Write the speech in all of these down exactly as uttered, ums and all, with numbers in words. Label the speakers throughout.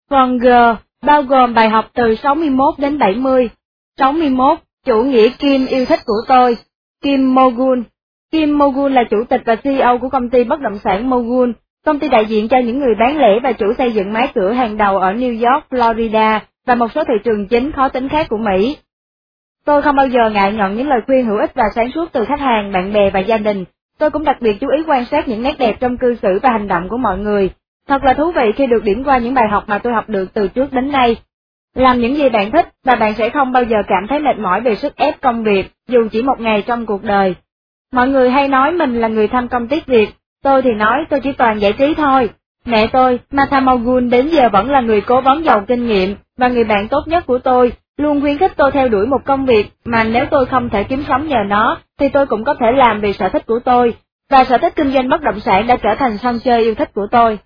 Speaker 1: Phần G bao gồm bài học từ sáu mươi mốt đến bảy mươi. sáu mươi mốt. Chủ nghĩa Kim yêu thích của tôi. Kim Mogun. Kim Mogun là chủ tịch và xê e ô của công ty bất động sản Mogun, công ty đại diện cho những người bán lẻ và chủ xây dựng máy cửa hàng đầu ở New York, Florida và một số thị trường chính khó tính khác của Mỹ. Tôi không bao giờ ngại nhận những lời khuyên hữu ích và sáng suốt từ khách hàng, bạn bè và gia đình. Tôi cũng đặc biệt chú ý quan sát những nét đẹp trong cư xử và hành động của mọi người. Thật là thú vị khi được điểm qua những bài học mà tôi học được từ trước đến nay. Làm những gì bạn thích và bạn sẽ không bao giờ cảm thấy mệt mỏi về sức ép công việc, dù chỉ một ngày trong cuộc đời. Mọi người hay nói mình là người tham công tiếc việc, tôi thì nói tôi chỉ toàn giải trí thôi. Mẹ tôi, Martha Mogun, đến giờ vẫn là người cố vấn giàu kinh nghiệm và người bạn tốt nhất của tôi, luôn khuyến khích tôi theo đuổi một công việc mà nếu tôi không thể kiếm sống nhờ nó, thì tôi cũng có thể làm vì sở thích của tôi, và sở thích kinh doanh bất động sản đã trở thành sân chơi yêu thích của tôi.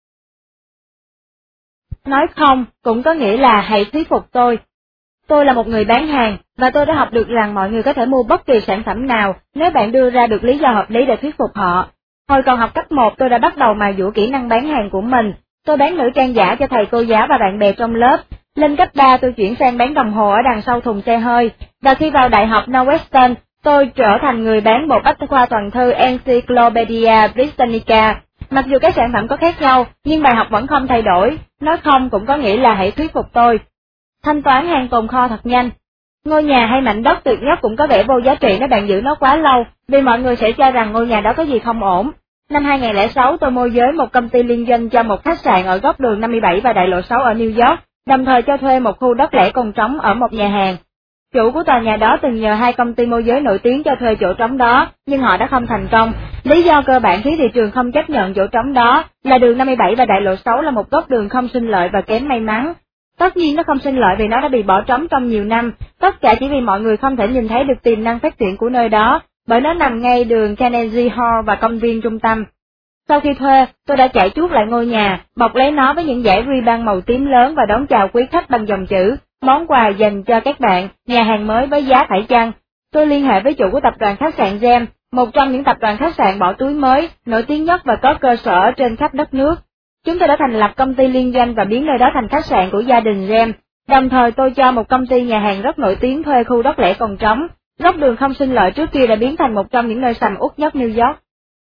Speaker 1: Nói không cũng có nghĩa là hãy thuyết phục tôi. Tôi là một người bán hàng, và tôi đã học được rằng mọi người có thể mua bất kỳ sản phẩm nào nếu bạn đưa ra được lý do hợp lý để thuyết phục họ. Hồi còn học cấp một tôi đã bắt đầu mài dũa kỹ năng bán hàng của mình. Tôi bán nữ trang giả cho thầy cô giáo và bạn bè trong lớp. Lên cấp ba tôi chuyển sang bán đồng hồ ở đằng sau thùng xe hơi, và khi vào đại học Northwestern, tôi trở thành người bán bộ bách khoa toàn thư Encyclopedia Britannica. Mặc dù các sản phẩm có khác nhau, nhưng bài học vẫn không thay đổi. Nói không cũng có nghĩa là hãy thuyết phục tôi. Thanh toán hàng tồn kho thật nhanh. Ngôi nhà hay mảnh đất tuyệt nhất cũng có vẻ vô giá trị nếu bạn giữ nó quá lâu, vì mọi người sẽ cho rằng ngôi nhà đó có gì không ổn. Năm hai không không sáu tôi môi giới một công ty liên doanh cho một khách sạn ở góc đường năm mươi bảy và đại lộ sáu ở New York, đồng thời cho thuê một khu đất lẻ còn trống ở một nhà hàng. Chủ của tòa nhà đó từng nhờ hai công ty môi giới nổi tiếng cho thuê chỗ trống đó, nhưng họ đã không thành công. Lý do cơ bản khiến thị trường không chấp nhận chỗ trống đó là đường năm mươi bảy và đại lộ sáu là một góc đường không sinh lợi và kém may mắn. Tất nhiên nó không sinh lợi vì nó đã bị bỏ trống trong nhiều năm, tất cả chỉ vì mọi người không thể nhìn thấy được tiềm năng phát triển của nơi đó, bởi nó nằm ngay đường Carnegie Hall và công viên trung tâm. Sau khi thuê, tôi đã chạy chuốt lại ngôi nhà, bọc lấy nó với những dải ribbon màu tím lớn và đón chào quý khách bằng dòng chữ, món quà dành cho các bạn, nhà hàng mới với giá phải chăng. Tôi liên hệ với chủ của tập đoàn khách sạn Gem, một trong những tập đoàn khách sạn bỏ túi mới, nổi tiếng nhất và có cơ sở trên khắp đất nước. Chúng tôi đã thành lập công ty liên doanh và biến nơi đó thành khách sạn của gia đình Gem. Đồng thời tôi cho một công ty nhà hàng rất nổi tiếng thuê khu đất lẻ còn trống. Góc đường không sinh lợi trước kia đã biến thành một trong những nơi sầm uất nhất New York.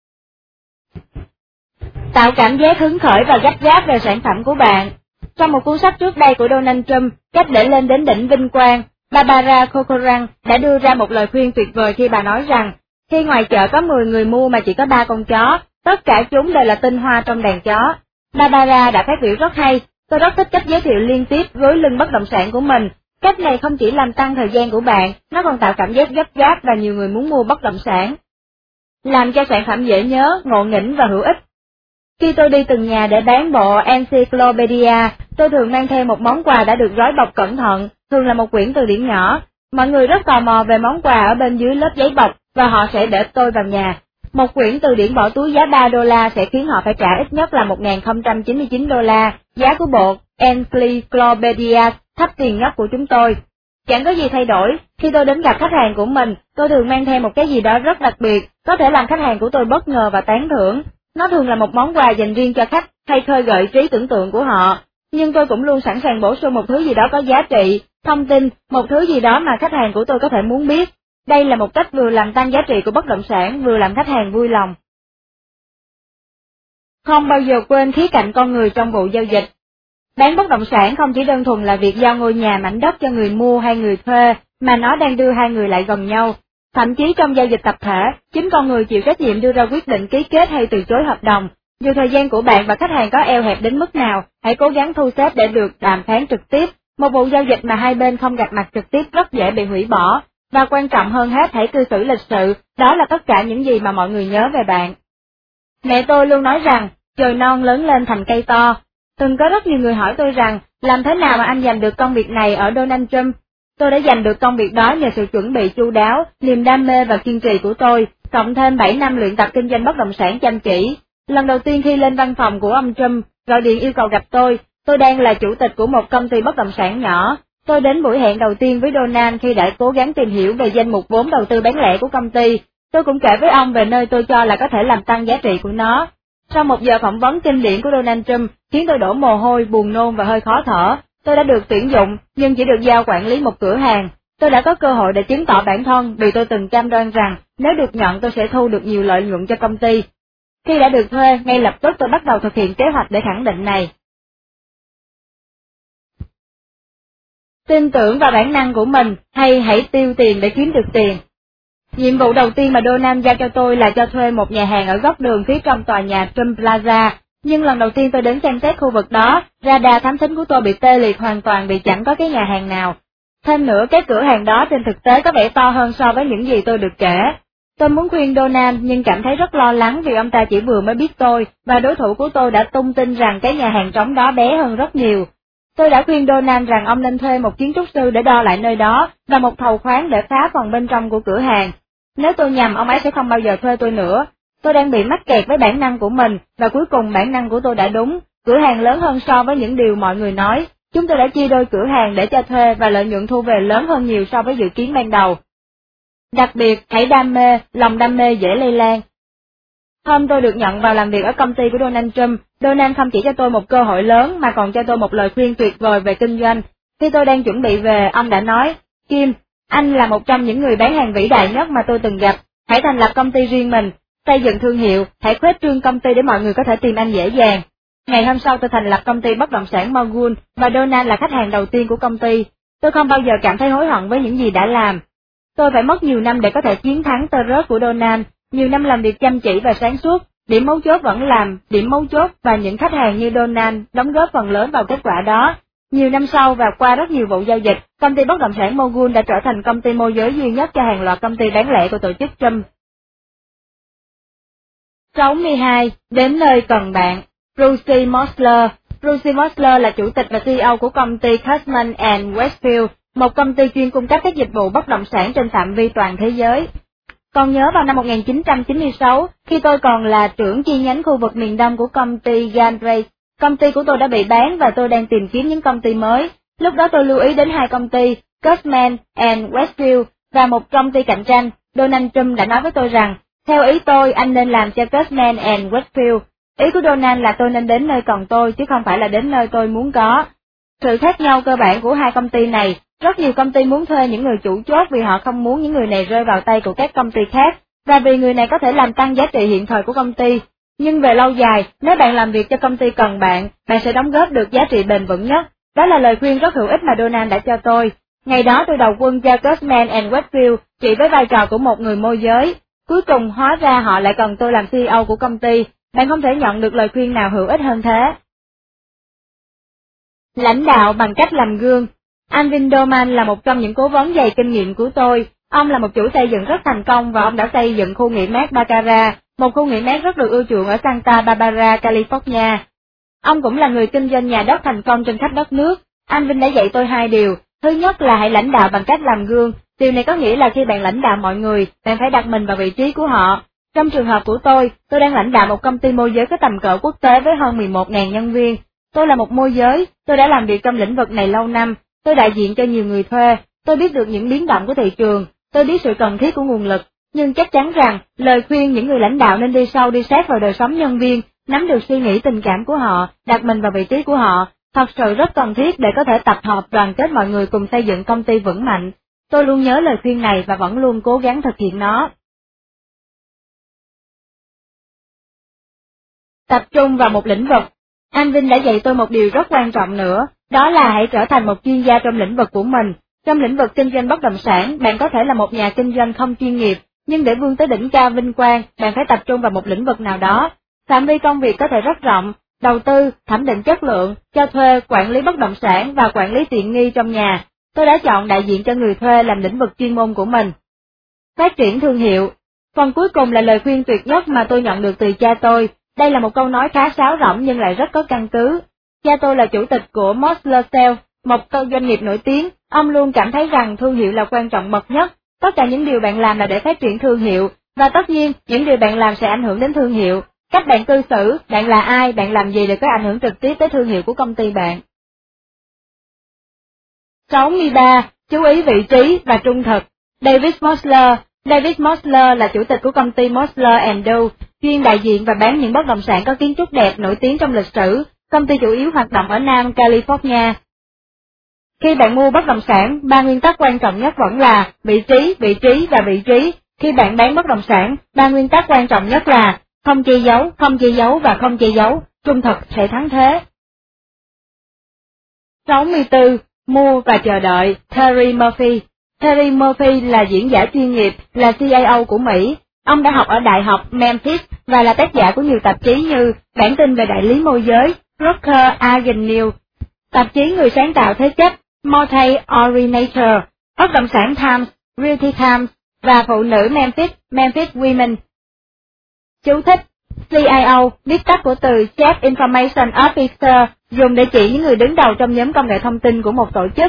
Speaker 1: Tạo cảm giác hứng khởi và gấp gáp về sản phẩm của bạn. Trong một cuốn sách trước đây của Donald Trump, Cách để lên đến đỉnh vinh quang, Barbara Corcoran đã đưa ra một lời khuyên tuyệt vời khi bà nói rằng, khi ngoài chợ có mười người mua mà chỉ có ba con chó, tất cả chúng đều là tinh hoa trong đàn chó. Barbara đã phát biểu rất hay, tôi rất thích cách giới thiệu liên tiếp gối lưng bất động sản của mình. Cách này không chỉ làm tăng thời gian của bạn, nó còn tạo cảm giác gấp gáp và nhiều người muốn mua bất động sản. Làm cho sản phẩm dễ nhớ, ngộ nghĩnh và hữu ích. Khi tôi đi từng nhà để bán bộ Encyclopedia, tôi thường mang theo một món quà đã được gói bọc cẩn thận, thường là một quyển từ điển nhỏ. Mọi người rất tò mò về món quà ở bên dưới lớp giấy bọc, và họ sẽ để tôi vào nhà. Một quyển từ điển bỏ túi giá ba đô la sẽ khiến họ phải trả ít nhất là một nghìn không trăm chín mươi chín đô la, giá của bộ Encyclopedia thấp tiền nhất của chúng tôi. Chẳng có gì thay đổi, khi tôi đến gặp khách hàng của mình, tôi thường mang theo một cái gì đó rất đặc biệt, có thể làm khách hàng của tôi bất ngờ và tán thưởng. Nó thường là một món quà dành riêng cho khách, hay khơi gợi trí tưởng tượng của họ. Nhưng tôi cũng luôn sẵn sàng bổ sung một thứ gì đó có giá trị, thông tin, một thứ gì đó mà khách hàng của tôi có thể muốn biết. Đây là một cách vừa làm tăng giá trị của bất động sản, vừa làm khách hàng vui lòng. Không bao giờ quên khía cạnh con người trong vụ giao dịch. Bán bất động sản không chỉ đơn thuần là việc giao ngôi nhà mảnh đất cho người mua hay người thuê, mà nó đang đưa hai người lại gần nhau. Thậm chí trong giao dịch tập thể, chính con người chịu trách nhiệm đưa ra quyết định ký kết hay từ chối hợp đồng. Dù thời gian của bạn và khách hàng có eo hẹp đến mức nào, hãy cố gắng thu xếp để được đàm phán trực tiếp. Một vụ giao dịch mà hai bên không gặp mặt trực tiếp rất dễ bị hủy bỏ. Và quan trọng hơn hết, hãy cư xử lịch sự, đó là tất cả những gì mà mọi người nhớ về bạn. Mẹ tôi luôn nói rằng, chồi non lớn lên thành cây to. Từng có rất nhiều người hỏi tôi rằng, làm thế nào mà anh giành được công việc này ở Donald Trump? Tôi đã giành được công việc đó nhờ sự chuẩn bị chu đáo, niềm đam mê và kiên trì của tôi, cộng thêm bảy năm luyện tập kinh doanh bất động sản chăm chỉ. Lần đầu tiên khi lên văn phòng của ông Trump, gọi điện yêu cầu gặp tôi, tôi đang là chủ tịch của một công ty bất động sản nhỏ. Tôi đến buổi hẹn đầu tiên với Donald khi đã cố gắng tìm hiểu về danh mục vốn đầu tư bán lẻ của công ty. Tôi cũng kể với ông về nơi tôi cho là có thể làm tăng giá trị của nó. Sau một giờ phỏng vấn kinh điển của Donald Trump khiến tôi đổ mồ hôi, buồn nôn và hơi khó thở, tôi đã được tuyển dụng nhưng chỉ được giao quản lý một cửa hàng. Tôi đã có cơ hội để chứng tỏ bản thân vì tôi từng cam đoan rằng nếu được nhận tôi sẽ thu được nhiều lợi nhuận cho công ty. Khi đã được thuê, ngay lập tức tôi bắt đầu thực hiện kế hoạch để khẳng định này. Tin tưởng vào bản năng của mình hay hãy tiêu tiền để kiếm được tiền. Nhiệm vụ đầu tiên mà Donald giao cho tôi là cho thuê một nhà hàng ở góc đường phía trong tòa nhà Trump Plaza, nhưng lần đầu tiên tôi đến xem xét khu vực đó, radar thám thính của tôi bị tê liệt hoàn toàn vì chẳng có cái nhà hàng nào. Thêm nữa, cái cửa hàng đó trên thực tế có vẻ to hơn so với những gì tôi được kể. Tôi muốn khuyên Donald nhưng cảm thấy rất lo lắng vì ông ta chỉ vừa mới biết tôi, và đối thủ của tôi đã tung tin rằng cái nhà hàng trống đó bé hơn rất nhiều. Tôi đã khuyên Donald rằng ông nên thuê một kiến trúc sư để đo lại nơi đó, và một thầu khoáng để phá phần bên trong của cửa hàng. Nếu tôi nhầm, ông ấy sẽ không bao giờ thuê tôi nữa. Tôi đang bị mắc kẹt với bản năng của mình, và cuối cùng bản năng của tôi đã đúng. Cửa hàng lớn hơn so với những điều mọi người nói. Chúng tôi đã chia đôi cửa hàng để cho thuê và lợi nhuận thu về lớn hơn nhiều so với dự kiến ban đầu. Đặc biệt, hãy đam mê, lòng đam mê dễ lây lan. Hôm tôi được nhận vào làm việc ở công ty của Donald Trump, Donald không chỉ cho tôi một cơ hội lớn mà còn cho tôi một lời khuyên tuyệt vời về kinh doanh. Khi tôi đang chuẩn bị về, ông đã nói, Kim, anh là một trong những người bán hàng vĩ đại nhất mà tôi từng gặp. Hãy thành lập công ty riêng mình, xây dựng thương hiệu, hãy khuếch trương công ty để mọi người có thể tìm anh dễ dàng. Ngày hôm sau tôi thành lập công ty bất động sản Morgan và Donald là khách hàng đầu tiên của công ty. Tôi không bao giờ cảm thấy hối hận với những gì đã làm. Tôi phải mất nhiều năm để có thể chiến thắng tơ rớt của Donald, nhiều năm làm việc chăm chỉ và sáng suốt, điểm mấu chốt vẫn làm, điểm mấu chốt và những khách hàng như Donald đóng góp phần lớn vào kết quả đó. Nhiều năm sau và qua rất nhiều vụ giao dịch, công ty bất động sản Morgan đã trở thành công ty môi giới duy nhất cho hàng loạt công ty bán lẻ của tổ chức Trump. sáu mươi hai. Đến nơi cần bạn. Bruce Mosler. Bruce Mosler là chủ tịch và xê e ô của công ty Cushman and Wakefield, một công ty chuyên cung cấp các dịch vụ bất động sản trên phạm vi toàn thế giới. Còn nhớ vào năm một nghìn chín trăm chín mươi sáu, khi tôi còn là trưởng chi nhánh khu vực miền Đông của công ty Gandrace, công ty của tôi đã bị bán và tôi đang tìm kiếm những công ty mới. Lúc đó tôi lưu ý đến hai công ty, Cushman and Wakefield và một công ty cạnh tranh. Donald Trump đã nói với tôi rằng, theo ý tôi, anh nên làm cho Cushman and Wakefield. Ý của Donald là tôi nên đến nơi cần tôi, chứ không phải là đến nơi tôi muốn có. Sự khác nhau cơ bản của hai công ty này, rất nhiều công ty muốn thuê những người chủ chốt vì họ không muốn những người này rơi vào tay của các công ty khác, và vì người này có thể làm tăng giá trị hiện thời của công ty. Nhưng về lâu dài, nếu bạn làm việc cho công ty cần bạn, bạn sẽ đóng góp được giá trị bền vững nhất. Đó là lời khuyên rất hữu ích mà Donald đã cho tôi. Ngày đó tôi đầu quân cho Cushman and Wakefield chỉ với vai trò của một người môi giới. Cuối cùng hóa ra họ lại cần tôi làm xê e ô của công ty. Bạn không thể nhận được lời khuyên nào hữu ích hơn thế. Lãnh đạo bằng cách làm gương. Alvin Dorman là một trong những cố vấn dày kinh nghiệm của tôi. Ông là một chủ xây dựng rất thành công và ông đã xây dựng khu nghỉ mát Baccarat, một khu nghỉ mát rất được ưa chuộng ở Santa Barbara, California. Ông cũng là người kinh doanh nhà đất thành công trên khắp đất nước. Alvin đã dạy tôi hai điều. Thứ nhất là hãy lãnh đạo bằng cách làm gương. Điều này có nghĩa là khi bạn lãnh đạo mọi người, bạn phải đặt mình vào vị trí của họ. Trong trường hợp của tôi, tôi đang lãnh đạo một công ty môi giới có tầm cỡ quốc tế với hơn mười một nghìn nhân viên. Tôi là một môi giới, tôi đã làm việc trong lĩnh vực này lâu năm, tôi đại diện cho nhiều người thuê, tôi biết được những biến động của thị trường, tôi biết sự cần thiết của nguồn lực, nhưng chắc chắn rằng, lời khuyên những người lãnh đạo nên đi sâu đi sát vào đời sống nhân viên, nắm được suy nghĩ tình cảm của họ, đặt mình vào vị trí của họ, thật sự rất cần thiết để có thể tập hợp đoàn kết mọi người cùng xây dựng công ty vững mạnh. Tôi luôn nhớ lời khuyên này và vẫn luôn cố gắng thực hiện nó. Tập trung vào một lĩnh vực. Alvin đã dạy tôi một điều rất quan trọng nữa, đó là hãy trở thành một chuyên gia trong lĩnh vực của mình. Trong lĩnh vực kinh doanh bất động sản, bạn có thể là một nhà kinh doanh không chuyên nghiệp, nhưng để vươn tới đỉnh cao vinh quang, bạn phải tập trung vào một lĩnh vực nào đó. Phạm vi công việc có thể rất rộng, đầu tư, thẩm định chất lượng, cho thuê, quản lý bất động sản và quản lý tiện nghi trong nhà. Tôi đã chọn đại diện cho người thuê làm lĩnh vực chuyên môn của mình. Phát triển thương hiệu. Phần cuối cùng là lời khuyên tuyệt nhất mà tôi nhận được từ cha tôi. Đây là một câu nói khá sáo rỗng nhưng lại rất có căn cứ. Cha tôi là chủ tịch của Mosler Sale, một doanh nghiệp nổi tiếng. Ông luôn cảm thấy rằng thương hiệu là quan trọng bậc nhất. Tất cả những điều bạn làm là để phát triển thương hiệu, và tất nhiên, những điều bạn làm sẽ ảnh hưởng đến thương hiệu. Cách bạn cư xử, bạn là ai, bạn làm gì đều có ảnh hưởng trực tiếp tới thương hiệu của công ty bạn. sáu mươi ba. Chú ý vị trí và trung thực. David Mosler, David Mosler là chủ tịch của công ty Mosler and Dow, chuyên đại diện và bán những bất động sản có kiến trúc đẹp nổi tiếng trong lịch sử. Công ty chủ yếu hoạt động ở Nam California. Khi bạn mua bất động sản, ba nguyên tắc quan trọng nhất vẫn là vị trí, vị trí và vị trí. Khi bạn bán bất động sản, ba nguyên tắc quan trọng nhất là không che giấu, không che giấu và không che giấu. Trung thực sẽ thắng thế. sáu mươi tư. Mua và chờ đợi. Terry Murphy. Terry Murphy là diễn giả chuyên nghiệp, là xê i ô của Mỹ. Ông đã học ở Đại học Memphis và là tác giả của nhiều tạp chí như Bản tin về đại lý môi giới, Broker Agent News, tạp chí Người sáng tạo thế chấp, Multi Originator, Bất động sản Times, Realty Times và Phụ nữ Memphis, Memphis Women. Chú thích: xê i ô, viết tắt của từ Chief Information Officer, dùng để chỉ những người đứng đầu trong nhóm công nghệ thông tin của một tổ chức.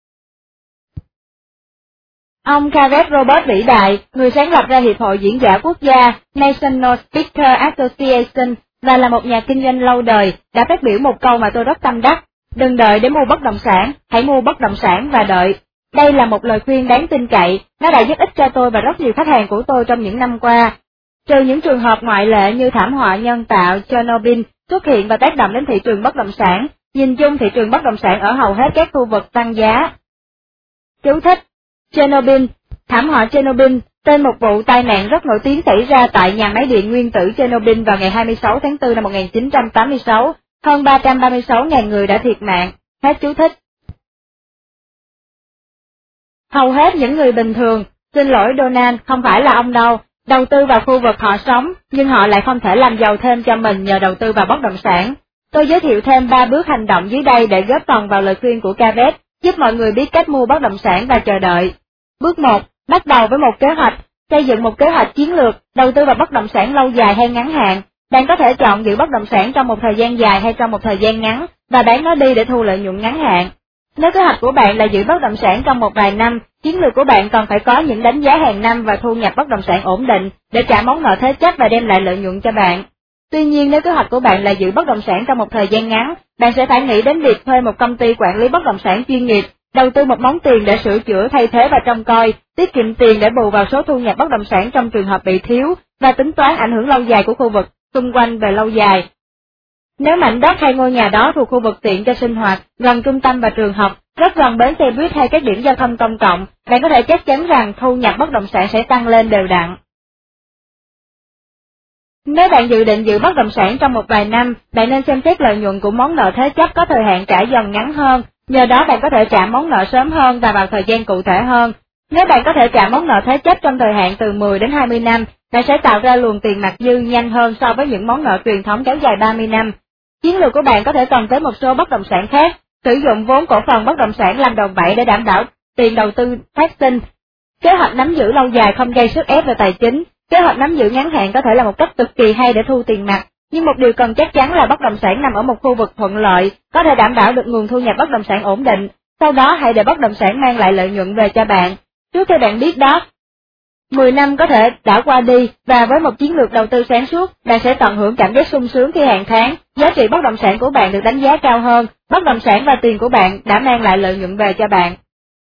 Speaker 1: Ông Gareth Robert vĩ đại, người sáng lập ra Hiệp hội Diễn giả Quốc gia National Speaker Association và là một nhà kinh doanh lâu đời, đã phát biểu một câu mà tôi rất tâm đắc: đừng đợi để mua bất động sản, hãy mua bất động sản và đợi. Đây là một lời khuyên đáng tin cậy, nó đã giúp ích cho tôi và rất nhiều khách hàng của tôi trong những năm qua. Trừ những trường hợp ngoại lệ như thảm họa nhân tạo Chernobyl xuất hiện và tác động đến thị trường bất động sản, nhìn chung thị trường bất động sản ở hầu hết các khu vực tăng giá. Chú thích: Chernobyl, thảm họa Chernobyl, tên một vụ tai nạn rất nổi tiếng xảy ra tại nhà máy điện nguyên tử Chernobyl vào ngày hai mươi sáu tháng tư năm một nghìn chín trăm tám mươi sáu, hơn ba trăm ba mươi sáu nghìn người đã thiệt mạng. Hết chú thích. Hầu hết những người bình thường, xin lỗi Donald, không phải là ông đâu, đầu tư vào khu vực họ sống, nhưng họ lại không thể làm giàu thêm cho mình nhờ đầu tư vào bất động sản. Tôi giới thiệu thêm ba bước hành động dưới đây để góp phần vào lời khuyên của Gareth, giúp mọi người biết cách mua bất động sản và chờ đợi. Bước một. Bắt đầu với một kế hoạch, xây dựng một kế hoạch chiến lược, đầu tư vào bất động sản lâu dài hay ngắn hạn. Bạn có thể chọn giữ bất động sản trong một thời gian dài hay trong một thời gian ngắn, và bán nó đi để thu lợi nhuận ngắn hạn. Nếu kế hoạch của bạn là giữ bất động sản trong một vài năm, chiến lược của bạn còn phải có những đánh giá hàng năm và thu nhập bất động sản ổn định để trả món nợ thế chấp và đem lại lợi nhuận cho bạn. Tuy nhiên, nếu kế hoạch của bạn là giữ bất động sản trong một thời gian ngắn, bạn sẽ phải nghĩ đến việc thuê một công ty quản lý bất động sản chuyên nghiệp, đầu tư một món tiền để sửa chữa, thay thế và trông coi, tiết kiệm tiền để bù vào số thu nhập bất động sản trong trường hợp bị thiếu, và tính toán ảnh hưởng lâu dài của khu vực xung quanh về lâu dài. Nếu mảnh đất hay ngôi nhà đó thuộc khu vực tiện cho sinh hoạt, gần trung tâm và trường học, rất gần bến xe buýt hay các điểm giao thông công cộng, bạn có thể chắc chắn rằng thu nhập bất động sản sẽ tăng lên đều đặn. Nếu bạn dự định giữ bất động sản trong một vài năm, bạn nên xem xét lợi nhuận của món nợ thế chấp có thời hạn trả dần ngắn hơn, nhờ đó bạn có thể trả món nợ sớm hơn và vào thời gian cụ thể hơn. Nếu bạn có thể trả món nợ thế chấp trong thời hạn từ mười đến hai mươi năm, bạn sẽ tạo ra luồng tiền mặt dư nhanh hơn so với những món nợ truyền thống kéo dài ba mươi năm. Chiến lược của bạn có thể cần tới một số bất động sản khác, sử dụng vốn cổ phần bất động sản làm đòn bẩy để đảm bảo tiền đầu tư phát sinh. Kế hoạch nắm giữ lâu dài không gây sức ép về tài chính. Kế hoạch nắm giữ ngắn hạn có thể là một cách cực kỳ hay để thu tiền mặt, nhưng một điều cần chắc chắn là bất động sản nằm ở một khu vực thuận lợi, có thể đảm bảo được nguồn thu nhập bất động sản ổn định. Sau đó hãy để bất động sản mang lại lợi nhuận về cho bạn. Trước khi bạn biết đó, mười năm có thể đã qua đi, và với một chiến lược đầu tư sáng suốt, bạn sẽ tận hưởng cảm giác sung sướng khi hàng tháng, giá trị bất động sản của bạn được đánh giá cao hơn, bất động sản và tiền của bạn đã mang lại lợi nhuận về cho bạn.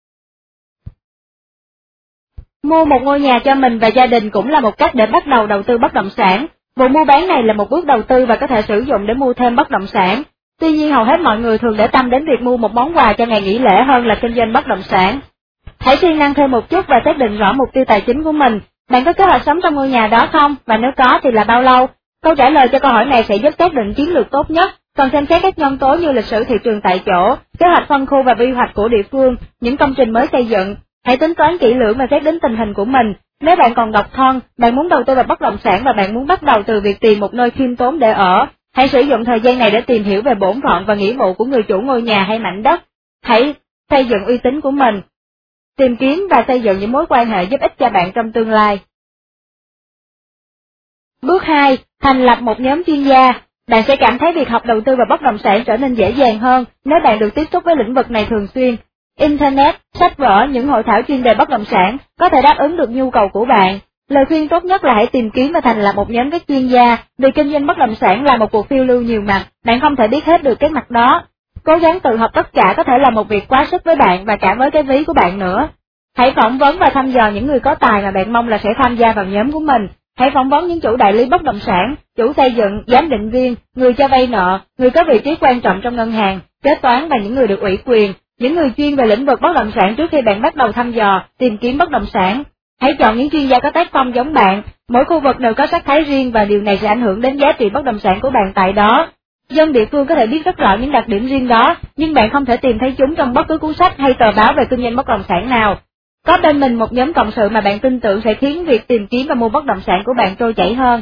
Speaker 1: Mua một ngôi nhà cho mình và gia đình cũng là một cách để bắt đầu đầu tư bất động sản. Vụ mua bán này là một bước đầu tư và có thể sử dụng để mua thêm bất động sản. Tuy nhiên hầu hết mọi người thường để tâm đến việc mua một món quà cho ngày nghỉ lễ hơn là kinh doanh bất động sản. Hãy siêng năng thêm một chút và xác định rõ mục tiêu tài chính của mình. Bạn có kế hoạch sống trong ngôi nhà đó không? Và nếu có thì là bao lâu? Câu trả lời cho câu hỏi này sẽ giúp xác định chiến lược tốt nhất. Còn xem xét các nhân tố như lịch sử thị trường tại chỗ, kế hoạch phân khu và quy hoạch của địa phương, những công trình mới xây dựng. Hãy tính toán kỹ lưỡng và xét đến tình hình của mình. Nếu bạn còn độc thân, bạn muốn đầu tư vào bất động sản và bạn muốn bắt đầu từ việc tìm một nơi khiêm tốn để ở, hãy sử dụng thời gian này để tìm hiểu về bổn phận và nghĩa vụ của người chủ ngôi nhà hay mảnh đất. Hãy xây dựng uy tín của mình, tìm kiếm và xây dựng những mối quan hệ giúp ích cho bạn trong tương lai. Bước hai. Thành lập một nhóm chuyên gia. Bạn sẽ cảm thấy việc học đầu tư vào bất động sản trở nên dễ dàng hơn nếu bạn được tiếp xúc với lĩnh vực này thường xuyên. Internet, sách vở, những hội thảo chuyên đề bất động sản có thể đáp ứng được nhu cầu của bạn. Lời khuyên tốt nhất là hãy tìm kiếm và thành lập một nhóm các chuyên gia, vì kinh doanh bất động sản là một cuộc phiêu lưu nhiều mặt, bạn không thể biết hết được các mặt đó. Cố gắng tự học tất cả có thể là một việc quá sức với bạn và cả với cái ví của bạn nữa. Hãy phỏng vấn và thăm dò những người có tài mà bạn mong là sẽ tham gia vào nhóm của mình. Hãy phỏng vấn những chủ đại lý bất động sản, chủ xây dựng, giám định viên, người cho vay nợ, người có vị trí quan trọng trong ngân hàng, kế toán và những người được ủy quyền, những người chuyên về lĩnh vực bất động sản trước khi bạn bắt đầu thăm dò, tìm kiếm bất động sản. Hãy chọn những chuyên gia có tác phong giống bạn, mỗi khu vực đều có sắc thái riêng và điều này sẽ ảnh hưởng đến giá trị bất động sản của bạn tại đó. Dân địa phương có thể biết rất rõ những đặc điểm riêng đó, nhưng bạn không thể tìm thấy chúng trong bất cứ cuốn sách hay tờ báo về kinh doanh bất động sản nào. Có bên mình một nhóm cộng sự mà bạn tin tưởng sẽ khiến việc tìm kiếm và mua bất động sản của bạn trôi chảy hơn.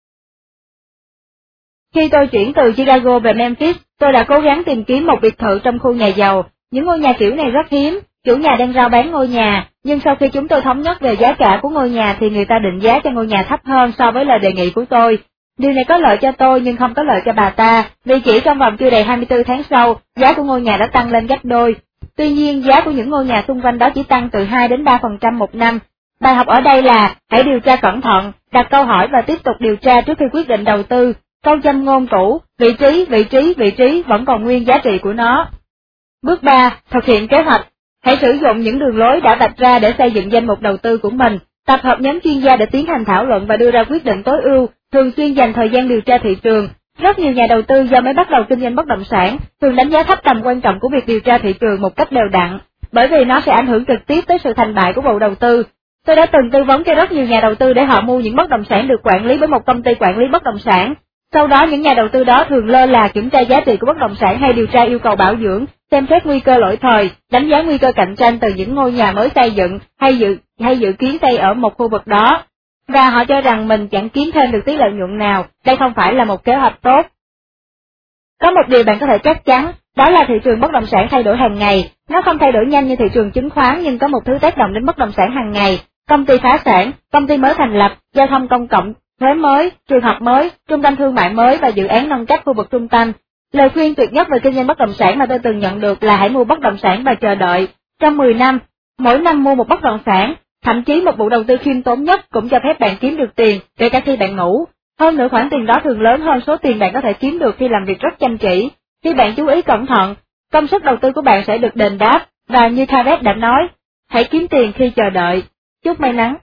Speaker 1: Khi tôi chuyển từ Chicago về Memphis, tôi đã cố gắng tìm kiếm một biệt thự trong khu nhà giàu. Những ngôi nhà kiểu này rất hiếm, chủ nhà đang rao bán ngôi nhà, nhưng sau khi chúng tôi thống nhất về giá cả của ngôi nhà thì người ta định giá cho ngôi nhà thấp hơn so với lời đề nghị của tôi. Điều này có lợi cho tôi nhưng không có lợi cho bà ta, vì chỉ trong vòng chưa đầy hai mươi tư tháng sau, giá của ngôi nhà đã tăng lên gấp đôi. Tuy nhiên, giá của những ngôi nhà xung quanh đó chỉ tăng từ hai đến ba phần trăm một năm. Bài học ở đây là, hãy điều tra cẩn thận, đặt câu hỏi và tiếp tục điều tra trước khi quyết định đầu tư. Câu châm ngôn cũ, vị trí, vị trí, vị trí vẫn còn nguyên giá trị của nó. Bước ba. Thực hiện kế hoạch. Hãy sử dụng những đường lối đã vạch ra để xây dựng danh mục đầu tư của mình, tập hợp nhóm chuyên gia để tiến hành thảo luận và đưa ra quyết định tối ưu, thường xuyên dành thời gian điều tra thị trường. Rất nhiều nhà đầu tư do mới bắt đầu kinh doanh bất động sản, thường đánh giá thấp tầm quan trọng của việc điều tra thị trường một cách đều đặn, bởi vì nó sẽ ảnh hưởng trực tiếp tới sự thành bại của vụ đầu tư. Tôi đã từng tư vấn cho rất nhiều nhà đầu tư để họ mua những bất động sản được quản lý bởi một công ty quản lý bất động sản. Sau đó những nhà đầu tư đó thường lơ là kiểm tra giá trị của bất động sản hay điều tra yêu cầu bảo dưỡng, xem xét nguy cơ lỗi thời, đánh giá nguy cơ cạnh tranh từ những ngôi nhà mới xây dựng hay dự hay dự kiến xây ở một khu vực đó. Và họ cho rằng mình chẳng kiếm thêm được tí lợi nhuận nào, đây không phải là một kế hoạch tốt. Có một điều bạn có thể chắc chắn, đó là thị trường bất động sản thay đổi hàng ngày, nó không thay đổi nhanh như thị trường chứng khoán nhưng có một thứ tác động đến bất động sản hàng ngày, công ty phá sản, công ty mới thành lập, giao thông công cộng, thuế mới, trường học mới, trung tâm thương mại mới và dự án nâng cấp khu vực trung tâm. Lời khuyên tuyệt nhất về kinh doanh bất động sản mà tôi từng nhận được là hãy mua bất động sản và chờ đợi. Trong mười năm, mỗi năm mua một bất động sản, thậm chí một vụ đầu tư khiêm tốn nhất cũng cho phép bạn kiếm được tiền, kể cả khi bạn ngủ. Hơn nữa khoản tiền đó thường lớn hơn số tiền bạn có thể kiếm được khi làm việc rất chăm chỉ. Khi bạn chú ý cẩn thận, công sức đầu tư của bạn sẽ được đền đáp, và như Thavet đã nói, hãy kiếm tiền khi chờ đợi. Chúc may mắn.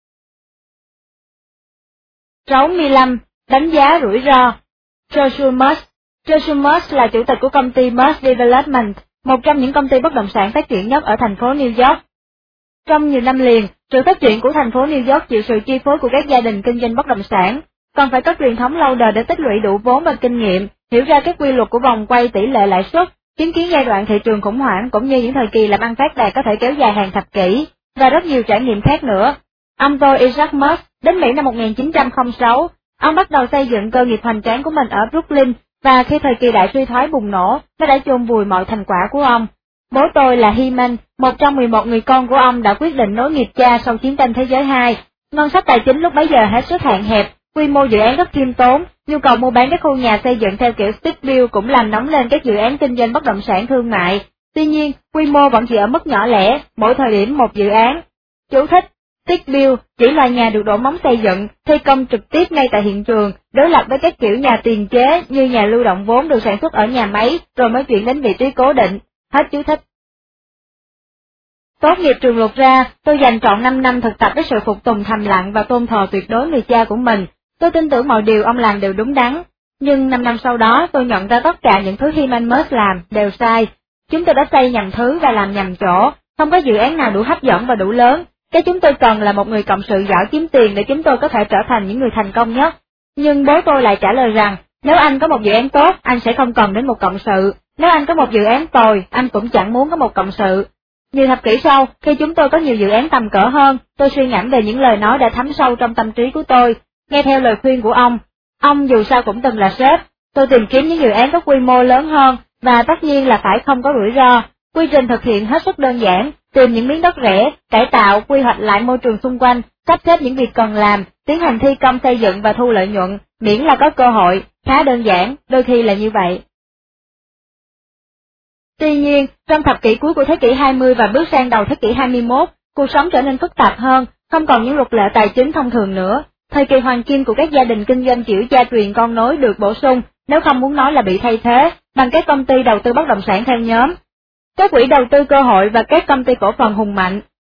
Speaker 1: sáu mươi lăm. Đánh giá rủi ro. Joshua Musk. Joshua Musk là chủ tịch của công ty Musk Development, một trong những công ty bất động sản phát triển nhất ở thành phố New York. Trong nhiều năm liền, sự phát triển của thành phố New York chịu sự chi phối của các gia đình kinh doanh bất động sản, còn phải có truyền thống lâu đời để tích lũy đủ vốn và kinh nghiệm, hiểu ra các quy luật của vòng quay tỷ lệ lãi suất, chứng kiến giai đoạn thị trường khủng hoảng cũng như những thời kỳ làm ăn phát đạt có thể kéo dài hàng thập kỷ, và rất nhiều trải nghiệm khác nữa. Ông tôi Isaac Musk đến Mỹ năm một nghìn chín trăm lẻ sáu, ông bắt đầu xây dựng cơ nghiệp hoành tráng của mình ở Brooklyn, và khi thời kỳ đại suy thoái bùng nổ, nó đã chôn vùi mọi thành quả của ông. Bố tôi là Hyman, một trong mười một người con của ông đã quyết định nối nghiệp cha sau chiến tranh thế giới hai. Ngân sách tài chính lúc bấy giờ hết sức hạn hẹp, quy mô dự án rất khiêm tốn, nhu cầu mua bán các khu nhà xây dựng theo kiểu stick build cũng làm nóng lên các dự án kinh doanh bất động sản thương mại. Tuy nhiên, quy mô vẫn chỉ ở mức nhỏ lẻ, mỗi thời điểm một dự án. Chú thích: stick build chỉ là nhà được đổ móng xây dựng, thi công trực tiếp ngay tại hiện trường, đối lập với các kiểu nhà tiền chế như nhà lưu động vốn được sản xuất ở nhà máy rồi mới chuyển đến vị trí cố định. Hết chú thích. Tốt nghiệp trường luật ra, tôi dành trọn năm năm thực tập với sự phục tùng thầm lặng và tôn thờ tuyệt đối người cha của mình. Tôi tin tưởng mọi điều ông làm đều đúng đắn. Nhưng năm năm sau đó, tôi nhận ra tất cả những thứ Hyman Musk làm đều sai. Chúng tôi đã xây nhầm thứ và làm nhầm chỗ, không có dự án nào đủ hấp dẫn và đủ lớn. Cái chúng tôi cần là một người cộng sự giỏi kiếm tiền để chúng tôi có thể trở thành những người thành công nhất. Nhưng bố tôi lại trả lời rằng, nếu anh có một dự án tốt, anh sẽ không cần đến một cộng sự. Nếu anh có một dự án tồi, anh cũng chẳng muốn có một cộng sự. Nhiều thập kỷ sau, khi chúng tôi có nhiều dự án tầm cỡ hơn, tôi suy ngẫm về những lời nói đã thấm sâu trong tâm trí của tôi, nghe theo lời khuyên của ông. Ông dù sao cũng từng là sếp, tôi tìm kiếm những dự án có quy mô lớn hơn, và tất nhiên là phải không có rủi ro. Quy trình thực hiện hết sức đơn giản, tìm những miếng đất rẻ, cải tạo, quy hoạch lại môi trường xung quanh, sắp xếp những việc cần làm, tiến hành thi công xây dựng và thu lợi nhuận, miễn là có cơ hội, khá đơn giản, đôi khi là như vậy. Tuy nhiên, trong thập kỷ cuối của thế kỷ hai mươi và bước sang đầu thế kỷ hai mươi mốt, cuộc sống trở nên phức tạp hơn, không còn những luật lệ tài chính thông thường nữa. Thời kỳ hoàng kim của các gia đình kinh doanh kiểu cha truyền con nối được bổ sung, nếu không muốn nói là bị thay thế, bằng các công ty đầu tư bất động sản theo nhóm. Các quỹ đầu tư cơ hội và các công ty cổ phần hùng mạnh,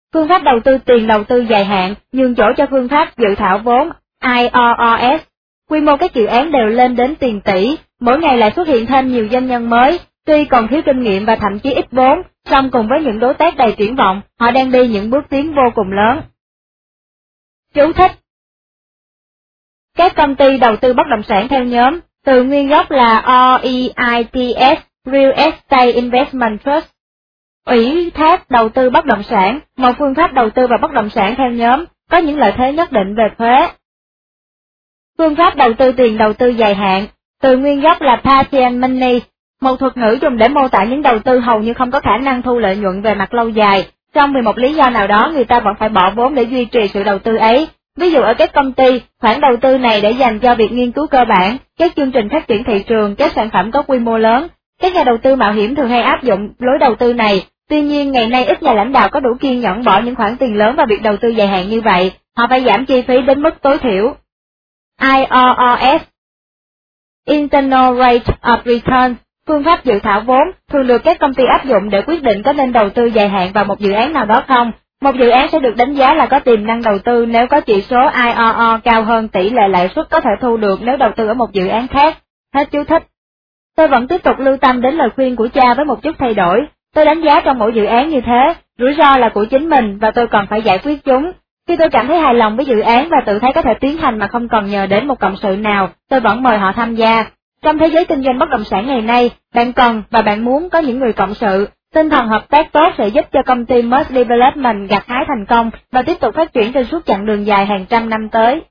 Speaker 1: Phương pháp đầu tư tiền đầu tư dài hạn nhường chỗ cho phương pháp dự thảo vốn I R R S. Quy mô các dự án đều lên đến tiền tỷ, mỗi ngày lại xuất hiện thêm nhiều doanh nhân mới, tuy còn thiếu kinh nghiệm và thậm chí ít vốn, song cùng với những đối tác đầy triển vọng, họ đang đi những bước tiến vô cùng lớn. Chú thích: các công ty đầu tư bất động sản theo nhóm, từ nguyên gốc là R E I T S, Real Estate Investment Trust. Ủy thác đầu tư bất động sản, một phương pháp đầu tư vào bất động sản theo nhóm, có những lợi thế nhất định về thuế. Phương pháp đầu tư tiền đầu tư dài hạn, từ nguyên gốc là Patient Money, một thuật ngữ dùng để mô tả những đầu tư hầu như không có khả năng thu lợi nhuận về mặt lâu dài, song vì một lý do nào đó người ta vẫn phải bỏ vốn để duy trì sự đầu tư ấy. Ví dụ ở các công ty, khoản đầu tư này để dành cho việc nghiên cứu cơ bản, các chương trình phát triển thị trường, các sản phẩm có quy mô lớn. Các nhà đầu tư mạo hiểm thường hay áp dụng lối đầu tư này, tuy nhiên ngày nay ít nhà lãnh đạo có đủ kiên nhẫn bỏ những khoản tiền lớn vào việc đầu tư dài hạn như vậy, họ phải giảm chi phí đến mức tối thiểu. I R R S, Internal Rate of Return, phương pháp dự thảo vốn, thường được các công ty áp dụng để quyết định có nên đầu tư dài hạn vào một dự án nào đó không. Một dự án sẽ được đánh giá là có tiềm năng đầu tư nếu có chỉ số I R R cao hơn tỷ lệ lãi suất có thể thu được nếu đầu tư ở một dự án khác. Hết chú thích. Tôi vẫn tiếp tục lưu tâm đến lời khuyên của cha với một chút thay đổi. Tôi đánh giá trong mỗi dự án như thế, rủi ro là của chính mình và tôi còn phải giải quyết chúng. Khi tôi cảm thấy hài lòng với dự án và tự thấy có thể tiến hành mà không cần nhờ đến một cộng sự nào, tôi vẫn mời họ tham gia. Trong thế giới kinh doanh bất động sản ngày nay, bạn cần và bạn muốn có những người cộng sự. Tinh thần hợp tác tốt sẽ giúp cho công ty Merge Development gặt hái thành công và tiếp tục phát triển trên suốt chặng đường dài hàng trăm năm tới.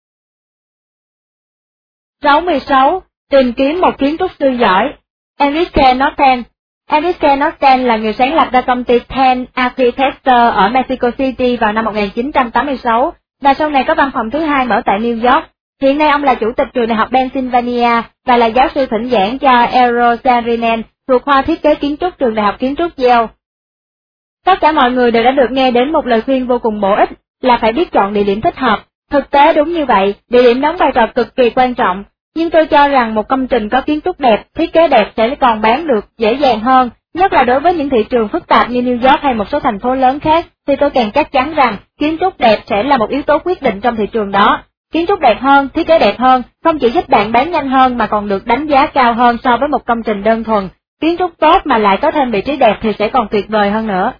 Speaker 1: sáu mươi sáu. Tìm kiếm một kiến trúc sư giỏi. Enrique Norten. Enrique Norten là người sáng lập ra công ty Ten Architecture ở Mexico City vào năm một nghìn chín trăm tám mươi sáu, và sau này có văn phòng thứ hai mở tại New York. Hiện nay ông là chủ tịch trường đại học Pennsylvania và là giáo sư thỉnh giảng cho Eero Saarinen thuộc khoa thiết kế kiến trúc trường đại học kiến trúc Yale. Tất cả mọi người đều đã được nghe đến một lời khuyên vô cùng bổ ích là phải biết chọn địa điểm thích hợp. Thực tế đúng như vậy, địa điểm đóng vai trò cực kỳ quan trọng. Nhưng tôi cho rằng một công trình có kiến trúc đẹp, thiết kế đẹp sẽ còn bán được dễ dàng hơn, nhất là đối với những thị trường phức tạp như New York hay một số thành phố lớn khác, thì tôi càng chắc chắn rằng kiến trúc đẹp sẽ là một yếu tố quyết định trong thị trường đó. Kiến trúc đẹp hơn, thiết kế đẹp hơn, không chỉ giúp bạn bán nhanh hơn mà còn được đánh giá cao hơn so với một công trình đơn thuần. Kiến trúc tốt mà lại có thêm vị trí đẹp thì sẽ còn tuyệt vời hơn nữa.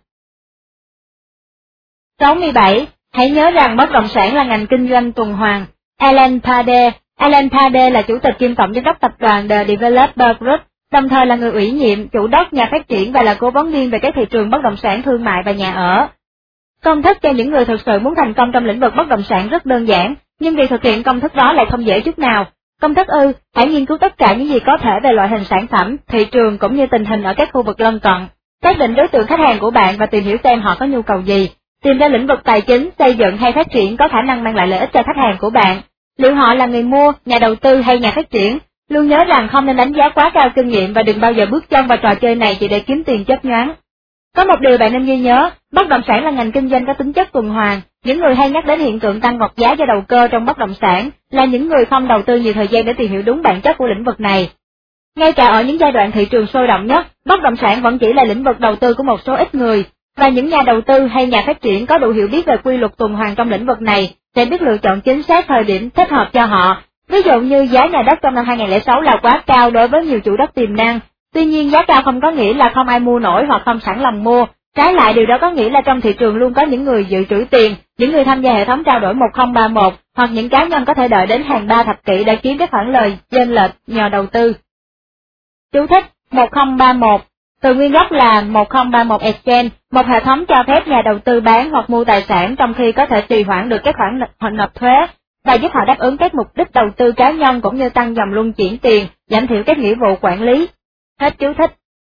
Speaker 1: sáu mươi bảy. Hãy nhớ rằng bất động sản là ngành kinh doanh tuần hoàn. Alan Pade. Alan Pade là chủ tịch kiêm tổng giám đốc tập đoàn The Developer Group, đồng thời là người ủy nhiệm, chủ đất, nhà phát triển và là cố vấn viên về các thị trường bất động sản thương mại và nhà ở. Công thức cho những người thực sự muốn thành công trong lĩnh vực bất động sản rất đơn giản, nhưng việc thực hiện công thức đó lại không dễ chút nào. Công thức ư, hãy nghiên cứu tất cả những gì có thể về loại hình sản phẩm, thị trường cũng như tình hình ở các khu vực lân cận. Xác định đối tượng khách hàng của bạn và tìm hiểu xem họ có nhu cầu gì. Tìm ra lĩnh vực tài chính, xây dựng hay phát triển có khả năng mang lại lợi ích cho khách hàng của bạn. Liệu họ là người mua, nhà đầu tư hay nhà phát triển? Luôn nhớ rằng không nên đánh giá quá cao kinh nghiệm và đừng bao giờ bước chân vào trò chơi này chỉ để kiếm tiền chớp nhoáng. Có một điều bạn nên ghi nhớ, bất động sản là ngành kinh doanh có tính chất tuần hoàn. Những người hay nhắc đến hiện tượng tăng vọt giá do đầu cơ trong bất động sản là những người không đầu tư nhiều thời gian để tìm hiểu đúng bản chất của lĩnh vực này. Ngay cả ở những giai đoạn thị trường sôi động nhất, bất động sản vẫn chỉ là lĩnh vực đầu tư của một số ít người, và những nhà đầu tư hay nhà phát triển có đủ hiểu biết về quy luật tuần hoàn trong lĩnh vực này sẽ biết lựa chọn chính xác thời điểm thích hợp cho họ. Ví dụ như giá nhà đất trong năm hai nghìn không trăm lẻ sáu là quá cao đối với nhiều chủ đất tiềm năng. Tuy nhiên giá cao không có nghĩa là không ai mua nổi hoặc không sẵn lòng mua. Trái lại điều đó có nghĩa là trong thị trường luôn có những người dự trữ tiền, những người tham gia hệ thống trao đổi một không ba một, hoặc những cá nhân có thể đợi đến hàng ba thập kỷ để kiếm các khoản lời chênh lệch nhờ đầu tư. Chú thích: một không ba một, từ nguyên gốc là một không ba một Exchange, một hệ thống cho phép nhà đầu tư bán hoặc mua tài sản trong khi có thể trì hoãn được các khoản nộp thuế, và giúp họ đáp ứng các mục đích đầu tư cá nhân cũng như tăng dòng luân chuyển tiền, giảm thiểu các nghĩa vụ quản lý. Hết chú thích.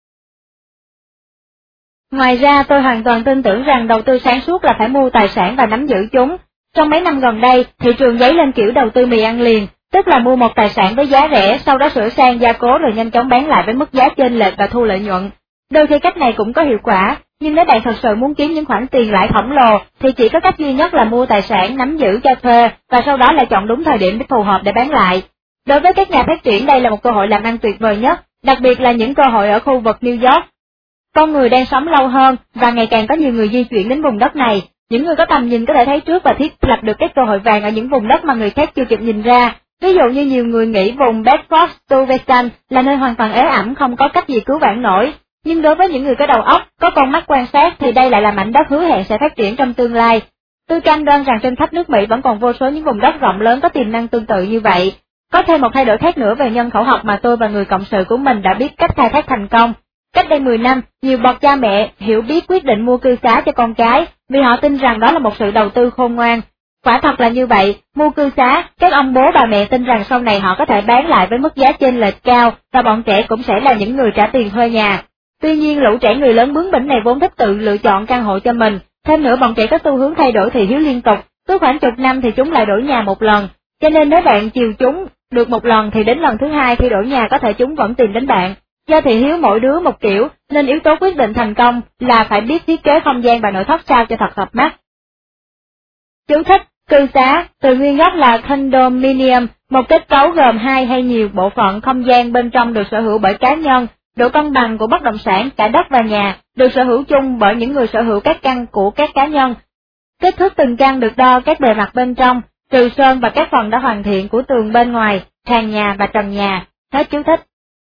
Speaker 1: Ngoài ra tôi hoàn toàn tin tưởng rằng đầu tư sáng suốt là phải mua tài sản và nắm giữ chúng. Trong mấy năm gần đây, thị trường dấy lên kiểu đầu tư mì ăn liền, tức là mua một tài sản với giá rẻ, sau đó sửa sang gia cố rồi nhanh chóng bán lại với mức giá chênh lệch và thu lợi nhuận. Đôi khi cách này cũng có hiệu quả, nhưng nếu bạn thật sự muốn kiếm những khoản tiền lãi khổng lồ, thì chỉ có cách duy nhất là mua tài sản, nắm giữ cho thuê, và sau đó lại chọn đúng thời điểm để phù hợp để bán lại. Đối với các nhà phát triển đây là một cơ hội làm ăn tuyệt vời nhất, đặc biệt là những cơ hội ở khu vực New York. Con người đang sống lâu hơn và ngày càng có nhiều người di chuyển đến vùng đất này. Những người có tầm nhìn có thể thấy trước và thiết lập được các cơ hội vàng ở những vùng đất mà người khác chưa kịp nhìn ra. Ví dụ như nhiều người nghĩ vùng Bedford-Stuyvesant là nơi hoàn toàn ế ẩm, không có cách gì cứu vãn nổi. Nhưng đối với những người có đầu óc, có con mắt quan sát thì đây lại là mảnh đất hứa hẹn sẽ phát triển trong tương lai. Tôi cam đoan rằng trên khắp nước Mỹ vẫn còn vô số những vùng đất rộng lớn có tiềm năng tương tự như vậy. Có thêm một thay đổi khác nữa về nhân khẩu học mà tôi và người cộng sự của mình đã biết cách khai thác thành công. Cách đây mười năm, nhiều bậc cha mẹ hiểu biết quyết định mua cư xá cho con cái vì họ tin rằng đó là một sự đầu tư khôn ngoan. Quả thật là như vậy, mua cư xá, các ông bố bà mẹ tin rằng sau này họ có thể bán lại với mức giá chênh lệch cao và bọn trẻ cũng sẽ là những người trả tiền thuê nhà. Tuy nhiên lũ trẻ người lớn bướng bỉnh này vốn thích tự lựa chọn căn hộ cho mình, thêm nữa bọn trẻ có xu hướng thay đổi thị hiếu liên tục, cứ khoảng chục năm thì chúng lại đổi nhà một lần, cho nên nếu bạn chiều chúng được một lần thì đến lần thứ hai khi đổi nhà có thể chúng vẫn tìm đến bạn. Do thị hiếu mỗi đứa một kiểu, nên yếu tố quyết định thành công là phải biết thiết kế không gian và nội thất sao cho thật hợp mắt. Chú thích: cư xá, từ nguyên gốc là condominium, một kết cấu gồm hai hay nhiều bộ phận không gian bên trong được sở hữu bởi cá nhân. Độ cân bằng của bất động sản, cả đất và nhà, được sở hữu chung bởi những người sở hữu các căn của các cá nhân. Kích thước từng căn được đo các bề mặt bên trong, trừ sơn và các phần đã hoàn thiện của tường bên ngoài, sàn nhà và trần nhà. Hết chú thích.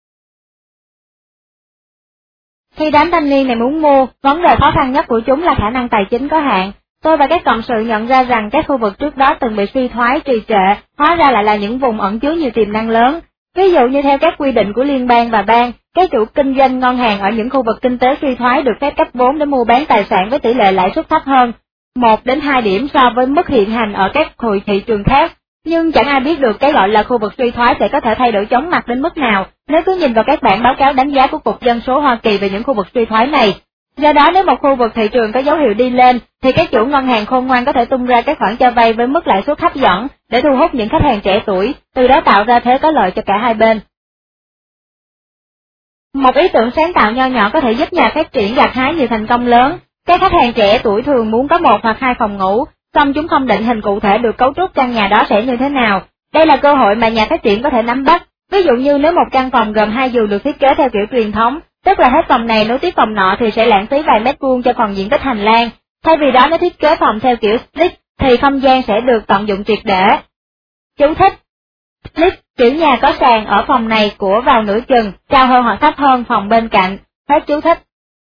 Speaker 1: Khi đám thanh niên này muốn mua, vấn đề khó khăn nhất của chúng là khả năng tài chính có hạn. Tôi và các cộng sự nhận ra rằng các khu vực trước đó từng bị suy thoái trì trệ, hóa ra lại là những vùng ẩn chứa nhiều tiềm năng lớn. Ví dụ như theo các quy định của liên bang và bang, các chủ kinh doanh ngân hàng ở những khu vực kinh tế suy thoái được phép cấp vốn để mua bán tài sản với tỷ lệ lãi suất thấp hơn, một đến hai điểm so với mức hiện hành ở các hội thị trường khác. Nhưng chẳng ai biết được cái gọi là khu vực suy thoái sẽ có thể thay đổi chóng mặt đến mức nào nếu cứ nhìn vào các bản báo cáo đánh giá của Cục Dân số Hoa Kỳ về những khu vực suy thoái này. Do đó nếu một khu vực thị trường có dấu hiệu đi lên, thì các chủ ngân hàng khôn ngoan có thể tung ra các khoản cho vay với mức lãi suất hấp dẫn để thu hút những khách hàng trẻ tuổi, từ đó tạo ra thế có lợi cho cả hai bên. Một ý tưởng sáng tạo nho nhỏ có thể giúp nhà phát triển gặt hái nhiều thành công lớn. Các khách hàng trẻ tuổi thường muốn có một hoặc hai phòng ngủ, song chúng không định hình cụ thể được cấu trúc căn nhà đó sẽ như thế nào. Đây là cơ hội mà nhà phát triển có thể nắm bắt. Ví dụ như nếu một căn phòng gồm hai giường được thiết kế theo kiểu truyền thống, tức là hết phòng này nối tiếp phòng nọ thì sẽ lãng phí vài mét vuông cho phần diện tích hành lang. Thay vì đó nếu thiết kế phòng theo kiểu split thì không gian sẽ được tận dụng triệt để. Chú thích: split, kiểu nhà có sàn ở phòng này của vào nửa chừng, cao hơn hoặc thấp hơn phòng bên cạnh. Hết chú thích.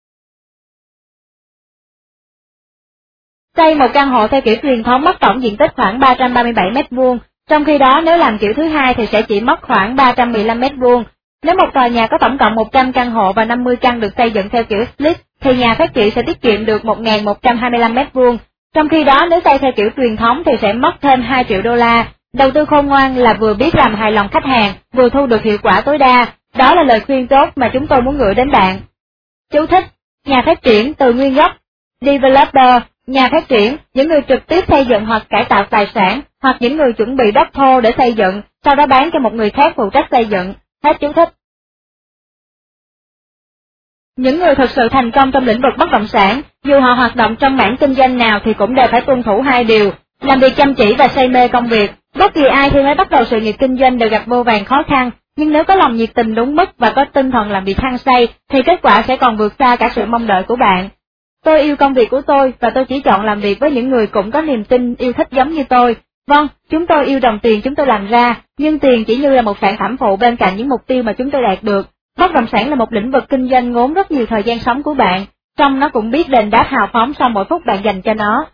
Speaker 1: Xây một căn hộ theo kiểu truyền thống mất tổng diện tích khoảng ba trăm ba mươi bảy mét vuông, trong khi đó nếu làm kiểu thứ hai thì sẽ chỉ mất khoảng ba trăm mười lăm mét vuông. Nếu một tòa nhà có tổng cộng một trăm căn hộ và năm mươi căn được xây dựng theo kiểu split, thì nhà phát triển sẽ tiết kiệm được một nghìn một trăm hai mươi lăm mét vuông. Trong khi đó nếu xây theo kiểu truyền thống thì sẽ mất thêm hai triệu đô la. Đầu tư khôn ngoan là vừa biết làm hài lòng khách hàng, vừa thu được hiệu quả tối đa. Đó là lời khuyên tốt mà chúng tôi muốn gửi đến bạn. Chú thích: nhà phát triển từ nguyên gốc developer, nhà phát triển, những người trực tiếp xây dựng hoặc cải tạo tài sản, hoặc những người chuẩn bị đất thô để xây dựng, sau đó bán cho một người khác phụ trách xây dựng. Hết chú thích. Những người thực sự thành công trong lĩnh vực bất động sản, dù họ hoạt động trong mảng kinh doanh nào thì cũng đều phải tuân thủ hai điều: làm việc chăm chỉ và say mê công việc. Bất kỳ ai khi mới bắt đầu sự nghiệp kinh doanh đều gặp vô vàn khó khăn, nhưng nếu có lòng nhiệt tình đúng mức và có tinh thần làm việc hăng say, thì kết quả sẽ còn vượt xa cả sự mong đợi của bạn. Tôi yêu công việc của tôi và tôi chỉ chọn làm việc với những người cũng có niềm tin yêu thích giống như tôi. Vâng, chúng tôi yêu đồng tiền chúng tôi làm ra, nhưng tiền chỉ như là một sản phẩm phụ bên cạnh những mục tiêu mà chúng tôi đạt được. Bất động sản là một lĩnh vực kinh doanh ngốn rất nhiều thời gian sống của bạn, song nó cũng biết đền đáp hào phóng sau mỗi phút bạn dành cho nó.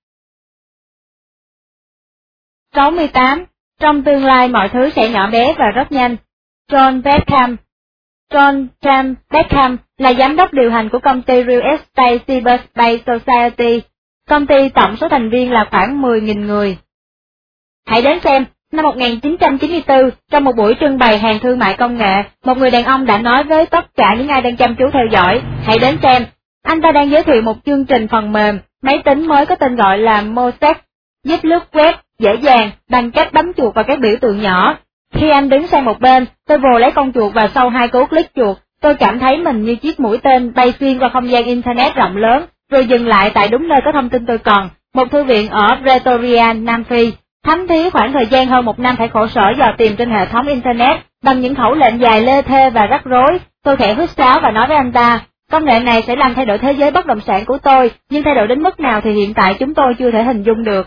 Speaker 1: sáu mươi tám. Trong tương lai mọi thứ sẽ nhỏ bé và rất nhanh. John Beckham. John James Beckham là giám đốc điều hành của công ty Real Estate Cyberspace Society. Công ty tổng số thành viên là khoảng mười nghìn người. Hãy đến xem, năm một nghìn chín trăm chín mươi tư, trong một buổi trưng bày hàng thương mại công nghệ, một người đàn ông đã nói với tất cả những ai đang chăm chú theo dõi, hãy đến xem. Anh ta đang giới thiệu một chương trình phần mềm, máy tính mới có tên gọi là Mosaic, giúp lướt web dễ dàng bằng cách bấm chuột vào các biểu tượng nhỏ. Khi anh đứng sang một bên, tôi vồ lấy con chuột và sau hai cú click chuột, tôi cảm thấy mình như chiếc mũi tên bay xuyên qua không gian Internet rộng lớn, rồi dừng lại tại đúng nơi có thông tin tôi cần, một thư viện ở Pretoria, Nam Phi. Thấm thí khoảng thời gian hơn một năm phải khổ sở dò tìm trên hệ thống Internet, bằng những khẩu lệnh dài lê thê và rắc rối, tôi khẽ huýt sáo và nói với anh ta, Công nghệ này sẽ làm thay đổi thế giới bất động sản của tôi, nhưng thay đổi đến mức nào thì hiện tại chúng tôi chưa thể hình dung được.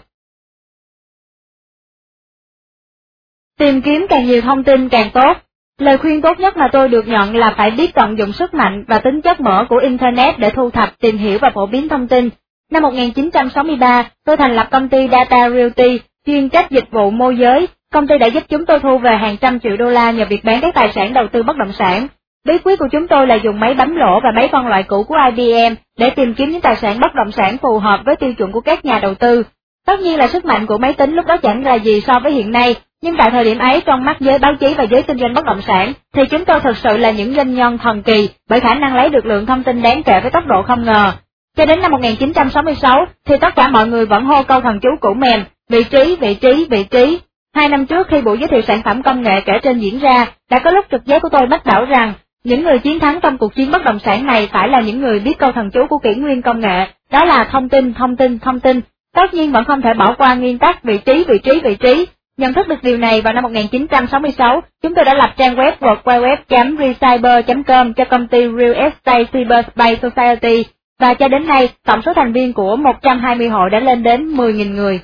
Speaker 1: Tìm kiếm càng nhiều thông tin càng tốt. Lời khuyên tốt nhất mà tôi được nhận là phải biết tận dụng sức mạnh và tính chất mở của Internet để thu thập, tìm hiểu và phổ biến thông tin. Năm một nghìn chín trăm sáu mươi ba, tôi thành lập công ty Data Realty, chuyên trách dịch vụ môi giới. Công ty đã giúp chúng tôi thu về hàng trăm triệu đô la nhờ việc bán các tài sản đầu tư bất động sản. Bí quyết của chúng tôi là dùng máy bấm lỗ và máy phân loại cũ của I B M để tìm kiếm những tài sản bất động sản phù hợp với tiêu chuẩn của các nhà đầu tư. Tất nhiên là sức mạnh của máy tính lúc đó chẳng là gì so với hiện nay, nhưng tại thời điểm ấy trong mắt giới báo chí và giới kinh doanh bất động sản, thì chúng tôi thực sự là những doanh nhân thần kỳ bởi khả năng lấy được lượng thông tin đáng kể với tốc độ không ngờ. Cho đến năm một nghìn chín trăm sáu mươi sáu thì tất cả mọi người vẫn hô câu thần chú cũ mềm, vị trí, vị trí, vị trí. Hai năm trước khi buổi giới thiệu sản phẩm công nghệ kể trên diễn ra, đã có lúc trực giác của tôi mách bảo rằng những người chiến thắng trong cuộc chiến bất động sản này phải là những người biết câu thần chú của kỷ nguyên công nghệ, đó là thông tin, thông tin, thông tin. Tất nhiên vẫn không thể bỏ qua nguyên tắc vị trí, vị trí, vị trí. Nhận thức được điều này, vào năm một nghìn chín trăm sáu mươi sáu, chúng tôi đã lập trang web w w w chấm recyber chấm com cho công ty Real Estate Cyberspace Society, và cho đến nay, tổng số thành viên của một trăm hai mươi hội đã lên đến mười nghìn người.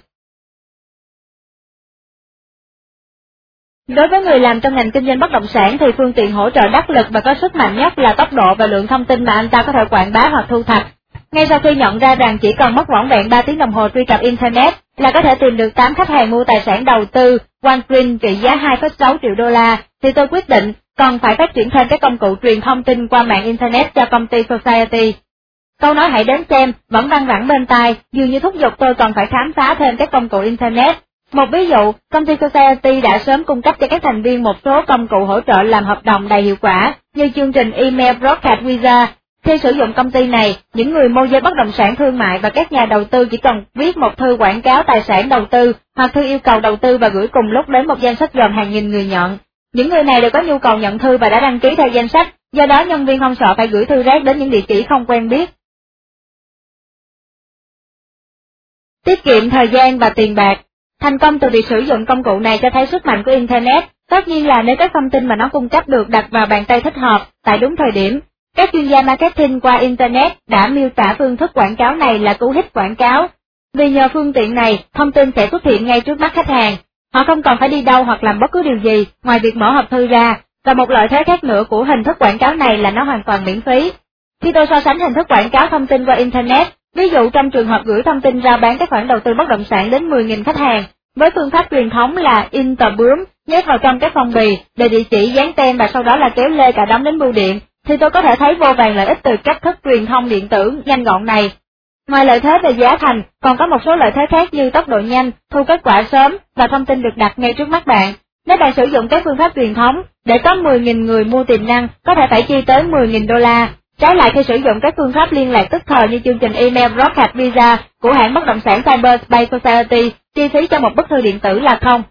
Speaker 1: Đối với người làm trong ngành kinh doanh bất động sản thì phương tiện hỗ trợ đắc lực và có sức mạnh nhất là tốc độ và lượng thông tin mà anh ta có thể quảng bá hoặc thu thập. Ngay sau khi nhận ra rằng chỉ cần mất vỏn vẹn ba tiếng đồng hồ truy cập Internet là có thể tìm được tám khách hàng mua tài sản đầu tư OneGreen trị giá hai phẩy sáu triệu đô la, thì tôi quyết định cần phải phát triển thêm các công cụ truyền thông tin qua mạng Internet cho công ty Society. Câu nói hãy đến xem vẫn văng vẳng bên tai, dường như thúc giục tôi cần phải khám phá thêm các công cụ Internet. Một ví dụ, công ty Society đã sớm cung cấp cho các thành viên một số công cụ hỗ trợ làm hợp đồng đầy hiệu quả, như chương trình Email Broadcast Visa. Khi sử dụng công ty này, những người môi giới bất động sản thương mại và các nhà đầu tư chỉ cần viết một thư quảng cáo tài sản đầu tư hoặc thư yêu cầu đầu tư và gửi cùng lúc đến một danh sách gồm hàng nghìn người nhận. Những người này đều có nhu cầu nhận thư và đã đăng ký theo danh sách, do đó nhân viên không sợ phải gửi thư rác đến những địa chỉ không quen biết. Tiết kiệm thời gian và tiền bạc. Thành công từ việc sử dụng công cụ này cho thấy sức mạnh của Internet, tất nhiên là nếu các thông tin mà nó cung cấp được đặt vào bàn tay thích hợp, tại đúng thời điểm. Các chuyên gia marketing qua Internet đã miêu tả phương thức quảng cáo này là cú hích quảng cáo. Vì nhờ phương tiện này, thông tin sẽ xuất hiện ngay trước mắt khách hàng. Họ không còn phải đi đâu hoặc làm bất cứ điều gì ngoài việc mở hộp thư ra, và một lợi thế khác nữa của hình thức quảng cáo này là nó hoàn toàn miễn phí. Khi tôi so sánh hình thức quảng cáo thông tin qua Internet, ví dụ trong trường hợp gửi thông tin ra bán các khoản đầu tư bất động sản đến mười nghìn khách hàng, với phương pháp truyền thống là in tờ bướm, nhét vào trong các phong bì, để địa chỉ dán tem và sau đó là kéo lê cả đống đến bưu điện, thì tôi có thể thấy vô vàn lợi ích từ cách thức truyền thông điện tử nhanh gọn này. Ngoài lợi thế về giá thành, còn có một số lợi thế khác như tốc độ nhanh, thu kết quả sớm và thông tin được đặt ngay trước mắt bạn. Nếu bạn sử dụng các phương pháp truyền thống, để có mười nghìn người mua tiềm năng, có thể phải chi tới mười nghìn đô la. Trái lại khi sử dụng các phương pháp liên lạc tức thời như chương trình Email Broadcast Visa của hãng bất động sản Cyberspace Society, chi phí cho một bức thư điện tử là không.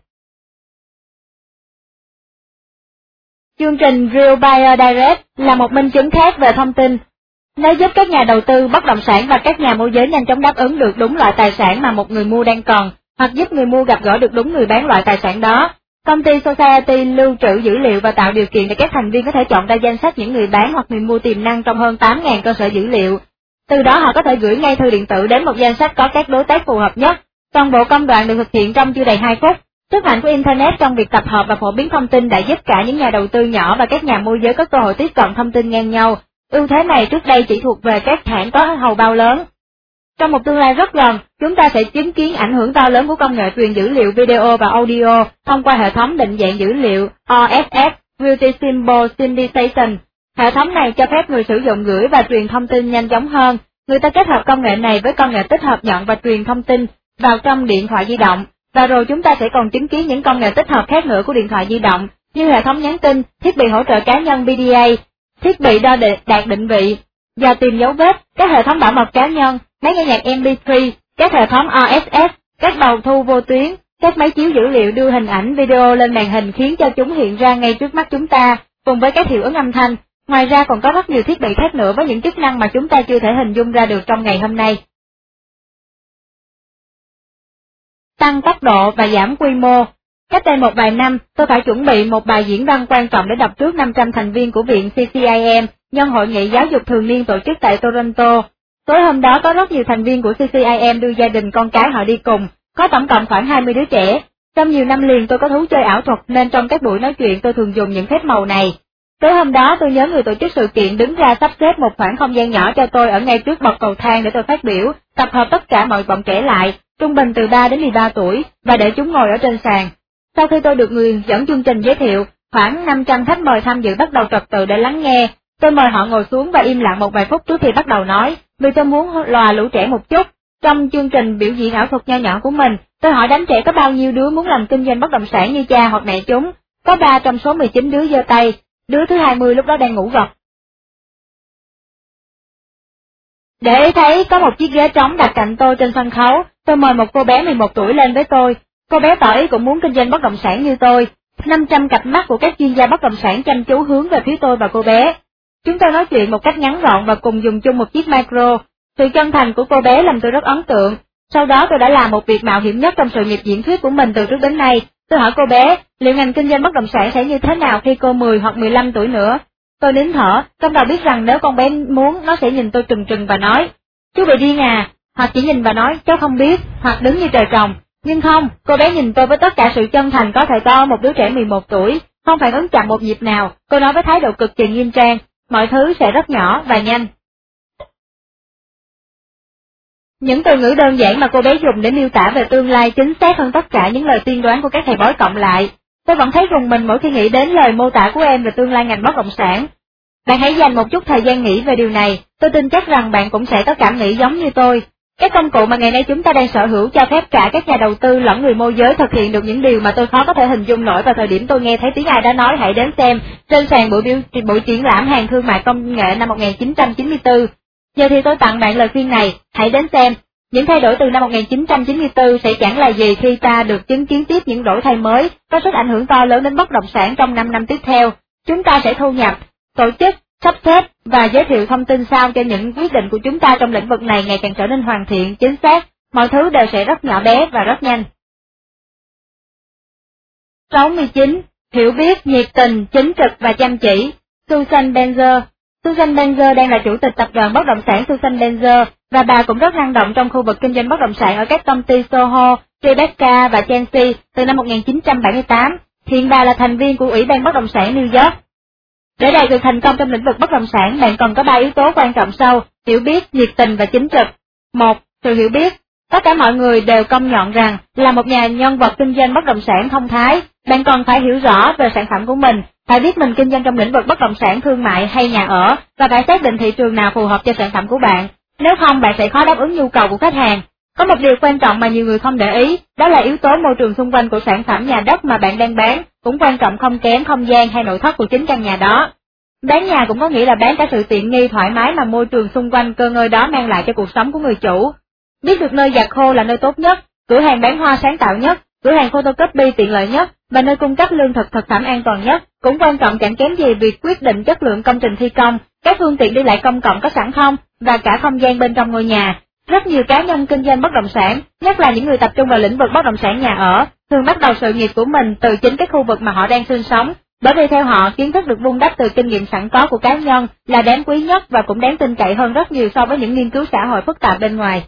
Speaker 1: Chương trình Real Buyer Direct là một minh chứng khác về thông tin. Nó giúp các nhà đầu tư bất động sản và các nhà môi giới nhanh chóng đáp ứng được đúng loại tài sản mà một người mua đang cần, hoặc giúp người mua gặp gỡ được đúng người bán loại tài sản đó. Công ty Society lưu trữ dữ liệu và tạo điều kiện để các thành viên có thể chọn ra danh sách những người bán hoặc người mua tiềm năng trong hơn tám nghìn cơ sở dữ liệu. Từ đó họ có thể gửi ngay thư điện tử đến một danh sách có các đối tác phù hợp nhất. Toàn bộ công đoạn được thực hiện trong chưa đầy hai phút. Sức mạnh của Internet trong việc tập hợp và phổ biến thông tin đã giúp cả những nhà đầu tư nhỏ và các nhà môi giới có cơ hội tiếp cận thông tin ngang nhau. Ưu thế này trước đây chỉ thuộc về các hãng có hầu bao lớn. Trong một tương lai rất gần, chúng ta sẽ chứng kiến ảnh hưởng to lớn của công nghệ truyền dữ liệu video và audio thông qua hệ thống định dạng dữ liệu R S S Multi Symbol Syndication. Hệ thống này cho phép người sử dụng gửi và truyền thông tin nhanh chóng hơn. Người ta kết hợp công nghệ này với công nghệ tích hợp nhận và truyền thông tin vào trong điện thoại di động, và rồi chúng ta sẽ còn chứng kiến những công nghệ tích hợp khác nữa của điện thoại di động, như hệ thống nhắn tin, thiết bị hỗ trợ cá nhân B D A, thiết bị đo đạt định vị, và tìm dấu vết, các hệ thống bảo mật cá nhân, máy nghe nhạc M P ba, các hệ thống R S S, các đầu thu vô tuyến, các máy chiếu dữ liệu đưa hình ảnh video lên màn hình khiến cho chúng hiện ra ngay trước mắt chúng ta, cùng với các hiệu ứng âm thanh. Ngoài ra còn có rất nhiều thiết bị khác nữa với những chức năng mà chúng ta chưa thể hình dung ra được trong ngày hôm nay. Tăng tốc độ và giảm quy mô. Cách đây một vài năm, tôi phải chuẩn bị một bài diễn văn quan trọng để đọc trước năm trăm thành viên của viện C C I M, nhân hội nghị giáo dục thường niên tổ chức tại Toronto. Tối hôm đó có rất nhiều thành viên của xê xê i em đưa gia đình con cái họ đi cùng, có tổng cộng khoảng hai mươi đứa trẻ. Trong nhiều năm liền tôi có thú chơi ảo thuật nên trong các buổi nói chuyện tôi thường dùng những phép màu này. Tối hôm đó tôi nhớ người tổ chức sự kiện đứng ra sắp xếp một khoảng không gian nhỏ cho tôi ở ngay trước bậc cầu thang để tôi phát biểu, tập hợp tất cả mọi bọn trẻ lại, trung bình từ ba đến mười ba tuổi, và để chúng ngồi ở trên sàn. Sau khi tôi được người dẫn chương trình giới thiệu, khoảng năm trăm khách mời tham dự bắt đầu trật tự để lắng nghe. Tôi mời họ ngồi xuống và im lặng một vài phút trước khi bắt đầu nói, vì tôi muốn lòa lũ trẻ một chút. Trong chương trình biểu diễn ảo thuật nho nhỏ của mình, tôi hỏi đám trẻ có bao nhiêu đứa muốn làm kinh doanh bất động sản như cha hoặc mẹ chúng. Có ba trong số mười chín đứa giơ tay, đứa thứ hai mươi lúc đó đang ngủ gật. Để ý thấy có một chiếc ghế trống đặt cạnh tôi trên sân khấu, tôi mời một cô bé mười một tuổi lên với tôi. Cô bé tỏ ý cũng muốn kinh doanh bất động sản như tôi. năm trăm cặp mắt của các chuyên gia bất động sản chăm chú hướng về phía tôi và cô bé. Chúng tôi nói chuyện một cách ngắn gọn và cùng dùng chung một chiếc micro. Sự chân thành của cô bé làm tôi rất ấn tượng. Sau đó tôi đã làm một việc mạo hiểm nhất trong sự nghiệp diễn thuyết của mình từ trước đến nay. Tôi hỏi cô bé, liệu ngành kinh doanh bất động sản sẽ như thế nào khi cô mười hoặc mười lăm tuổi nữa? Tôi nín thở, trong đầu biết rằng nếu con bé muốn, nó sẽ nhìn tôi trừng trừng và nói, chú bị điên à, hoặc chỉ nhìn và nói, cháu không biết, hoặc đứng như trời trồng. Nhưng không, cô bé nhìn tôi với tất cả sự chân thành có thể có một đứa trẻ mười một tuổi, không phản ứng chậm một nhịp nào, cô nói với thái độ cực kỳ nghiêm trang, mọi thứ sẽ rất nhỏ và nhanh. Những từ ngữ đơn giản mà cô bé dùng để miêu tả về tương lai chính xác hơn tất cả những lời tiên đoán của các thầy bói cộng lại. Tôi vẫn thấy rùng mình mỗi khi nghĩ đến lời mô tả của em về tương lai ngành bất động sản. Bạn hãy dành một chút thời gian nghĩ về điều này, tôi tin chắc rằng bạn cũng sẽ có cảm nghĩ giống như tôi. Các công cụ mà ngày nay chúng ta đang sở hữu cho phép cả các nhà đầu tư lẫn người môi giới thực hiện được những điều mà tôi khó có thể hình dung nổi vào thời điểm tôi nghe thấy tiếng ai đã nói hãy đến xem trên sàn buổi biểu buổi triển lãm hàng thương mại công nghệ năm một nghìn chín trăm chín mươi tư. Giờ thì tôi tặng bạn lời khuyên này, hãy đến xem. Những thay đổi từ năm một nghìn chín trăm chín mươi tư sẽ chẳng là gì khi ta được chứng kiến tiếp những đổi thay mới, có sức ảnh hưởng to lớn đến bất động sản trong năm năm tiếp theo. Chúng ta sẽ thu nhập, tổ chức, sắp xếp và giới thiệu thông tin sao cho những quyết định của chúng ta trong lĩnh vực này ngày càng trở nên hoàn thiện, chính xác, mọi thứ đều sẽ rất nhỏ bé và rất nhanh. sáu mươi chín. Hiểu biết, nhiệt tình, chính trực và chăm chỉ. Susan Benzer. Susan Benzer đang là chủ tịch tập đoàn bất động sản Susan Benzer, và bà cũng rất năng động trong khu vực kinh doanh bất động sản ở các công ty Soho, Tribeca và Chelsea từ năm một nghìn chín trăm bảy mươi tám. Hiện bà là thành viên của Ủy ban Bất động sản New York. Để đạt được thành công trong lĩnh vực bất động sản, bạn cần có ba yếu tố quan trọng sau: hiểu biết, nhiệt tình và chính trực. Một, sự hiểu biết. Tất cả mọi người đều công nhận rằng là một nhà nhân vật kinh doanh bất động sản thông thái, bạn cần phải hiểu rõ về sản phẩm của mình, phải biết mình kinh doanh trong lĩnh vực bất động sản thương mại hay nhà ở, và phải xác định thị trường nào phù hợp cho sản phẩm của bạn. Nếu không, bạn sẽ khó đáp ứng nhu cầu của khách hàng. Có một điều quan trọng mà nhiều người không để ý, đó là yếu tố môi trường xung quanh của sản phẩm nhà đất mà bạn đang bán, cũng quan trọng không kém không gian hay nội thất của chính căn nhà đó. Bán nhà cũng có nghĩa là bán cả sự tiện nghi thoải mái mà môi trường xung quanh cơ ngơi đó mang lại cho cuộc sống của người chủ. Biết được nơi giặt khô là nơi tốt nhất, cửa hàng bán hoa sáng tạo nhất, cửa hàng photocopy tiện lợi nhất, và nơi cung cấp lương thực thực phẩm an toàn nhất, cũng quan trọng chẳng kém gì việc quyết định chất lượng công trình thi công, các phương tiện đi lại công cộng có sẵn không, và cả không gian bên trong ngôi nhà. Rất nhiều cá nhân kinh doanh bất động sản, nhất là những người tập trung vào lĩnh vực bất động sản nhà ở, thường bắt đầu sự nghiệp của mình từ chính cái khu vực mà họ đang sinh sống, bởi vì theo họ kiến thức được vun đắp từ kinh nghiệm sẵn có của cá nhân là đáng quý nhất và cũng đáng tin cậy hơn rất nhiều so với những nghiên cứu xã hội phức tạp bên ngoài.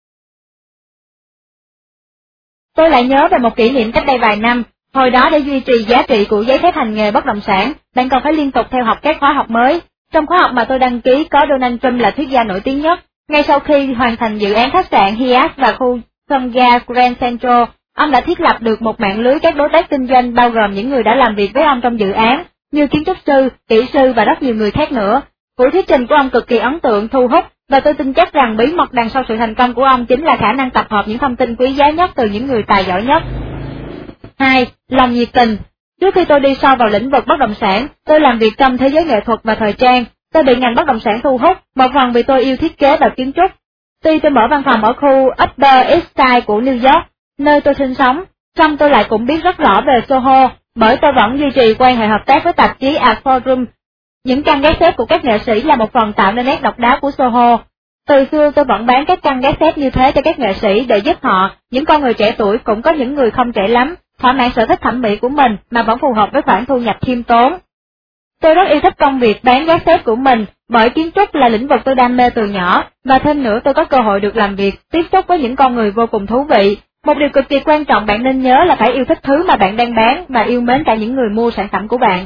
Speaker 1: Tôi lại nhớ về một kỷ niệm cách đây vài năm, hồi đó để duy trì giá trị của giấy phép hành nghề bất động sản, bạn còn phải liên tục theo học các khóa học mới. Trong khóa học mà tôi đăng ký có Donald Trump là thuyết gia nổi tiếng nhất. Ngay sau khi hoàn thành dự án khách sạn Hyatt và khu sông ga Grand Central, ông đã thiết lập được một mạng lưới các đối tác kinh doanh bao gồm những người đã làm việc với ông trong dự án, như kiến trúc sư, kỹ sư và rất nhiều người khác nữa. Buổi thuyết trình của ông cực kỳ ấn tượng, thu hút, và tôi tin chắc rằng bí mật đằng sau sự thành công của ông chính là khả năng tập hợp những thông tin quý giá nhất từ những người tài giỏi nhất. Hai, lòng nhiệt tình. Trước khi tôi đi sâu vào lĩnh vực bất động sản, tôi làm việc trong thế giới nghệ thuật và thời trang. Tôi bị ngành bất động sản thu hút, một phần vì tôi yêu thiết kế và kiến trúc. Tuy tôi mở văn phòng ở khu Upper East Side của New York, nơi tôi sinh sống, song tôi lại cũng biết rất rõ về Soho, bởi tôi vẫn duy trì quan hệ hợp tác với tạp chí Art Forum. Những căn gác xếp của các nghệ sĩ là một phần tạo nên nét độc đáo của Soho. Từ xưa tôi vẫn bán các căn gác xếp như thế cho các nghệ sĩ để giúp họ, những con người trẻ tuổi cũng có những người không trẻ lắm, thỏa mãn sở thích thẩm mỹ của mình mà vẫn phù hợp với khoản thu nhập khiêm tốn. Tôi rất yêu thích công việc bán gác xếp của mình, bởi kiến trúc là lĩnh vực tôi đam mê từ nhỏ, và thêm nữa tôi có cơ hội được làm việc, tiếp xúc với những con người vô cùng thú vị. Một điều cực kỳ quan trọng bạn nên nhớ là phải yêu thích thứ mà bạn đang bán và yêu mến cả những người mua sản phẩm của bạn.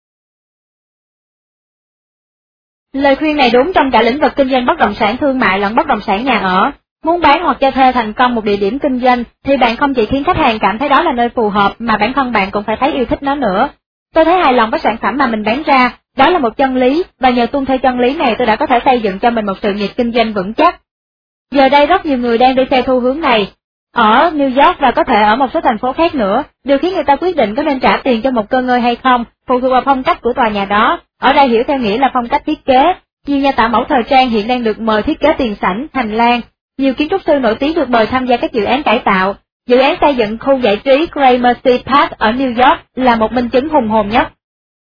Speaker 1: Lời khuyên này đúng trong cả lĩnh vực kinh doanh bất động sản thương mại lẫn bất động sản nhà ở. Muốn bán hoặc cho thuê thành công một địa điểm kinh doanh thì bạn không chỉ khiến khách hàng cảm thấy đó là nơi phù hợp mà bản thân bạn cũng phải thấy yêu thích nó nữa. Tôi thấy hài lòng với sản phẩm mà mình bán ra, đó là một chân lý, và nhờ tuân theo chân lý này tôi đã có thể xây dựng cho mình một sự nghiệp kinh doanh vững chắc. Giờ đây rất nhiều người đang đi theo xu hướng này. Ở New York và có thể ở một số thành phố khác nữa, điều khiến người ta quyết định có nên trả tiền cho một cơ ngơi hay không, phụ thuộc vào phong cách của tòa nhà đó. Ở đây hiểu theo nghĩa là phong cách thiết kế. Nhiều nhà tạo mẫu thời trang hiện đang được mời thiết kế tiền sảnh, hành lang. Nhiều kiến trúc sư nổi tiếng được mời tham gia các dự án cải tạo. Dự án xây dựng khu giải trí Gramercy Park ở New York là một minh chứng hùng hồn nhất.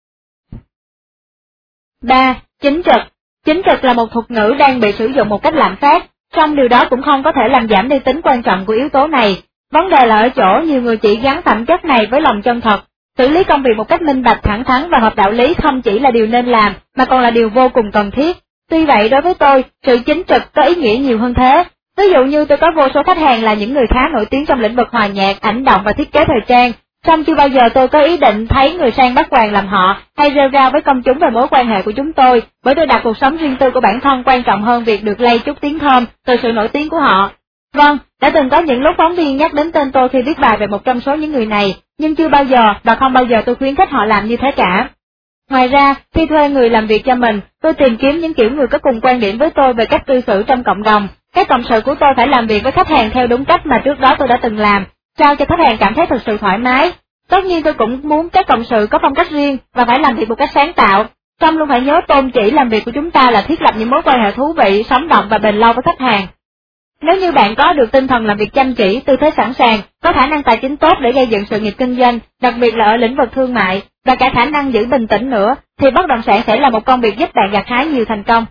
Speaker 1: ba. Chính trực. Chính trực là một thuật ngữ đang bị sử dụng một cách lạm phát, song điều đó cũng không có thể làm giảm đi tính quan trọng của yếu tố này. Vấn đề là ở chỗ nhiều người chỉ gắn phẩm chất này với lòng chân thật. Xử lý công việc một cách minh bạch, thẳng thắn và hợp đạo lý không chỉ là điều nên làm, mà còn là điều vô cùng cần thiết. Tuy vậy đối với tôi, sự chính trực có ý nghĩa nhiều hơn thế. Ví dụ như tôi có vô số khách hàng là những người khá nổi tiếng trong lĩnh vực hòa nhạc, ảnh động và thiết kế thời trang, song chưa bao giờ tôi có ý định thấy người sang bắt quàng làm họ, hay rêu rao với công chúng về mối quan hệ của chúng tôi, bởi tôi đặt cuộc sống riêng tư của bản thân quan trọng hơn việc được lay chút tiếng thơm từ sự nổi tiếng của họ. Vâng, đã từng có những lúc phóng viên nhắc đến tên tôi khi viết bài về một trong số những người này, nhưng chưa bao giờ và không bao giờ tôi khuyến khích họ làm như thế cả. Ngoài ra, khi thuê người làm việc cho mình, tôi tìm kiếm những kiểu người có cùng quan điểm với tôi về cách cư xử trong cộng đồng. Các cộng sự của tôi phải làm việc với khách hàng theo đúng cách mà trước đó tôi đã từng làm, sao cho khách hàng cảm thấy thực sự thoải mái. Tất nhiên tôi cũng muốn các cộng sự có phong cách riêng và phải làm việc một cách sáng tạo, song luôn phải nhớ tôn chỉ làm việc của chúng ta là thiết lập những mối quan hệ thú vị, sống động và bền lâu với khách hàng. Nếu như bạn có được tinh thần làm việc chăm chỉ, tư thế sẵn sàng, có khả năng tài chính tốt để gây dựng sự nghiệp kinh doanh, đặc biệt là ở lĩnh vực thương mại, và cả khả năng giữ bình tĩnh nữa, thì bất động sản sẽ là một công việc giúp bạn gặt hái nhiều thành công.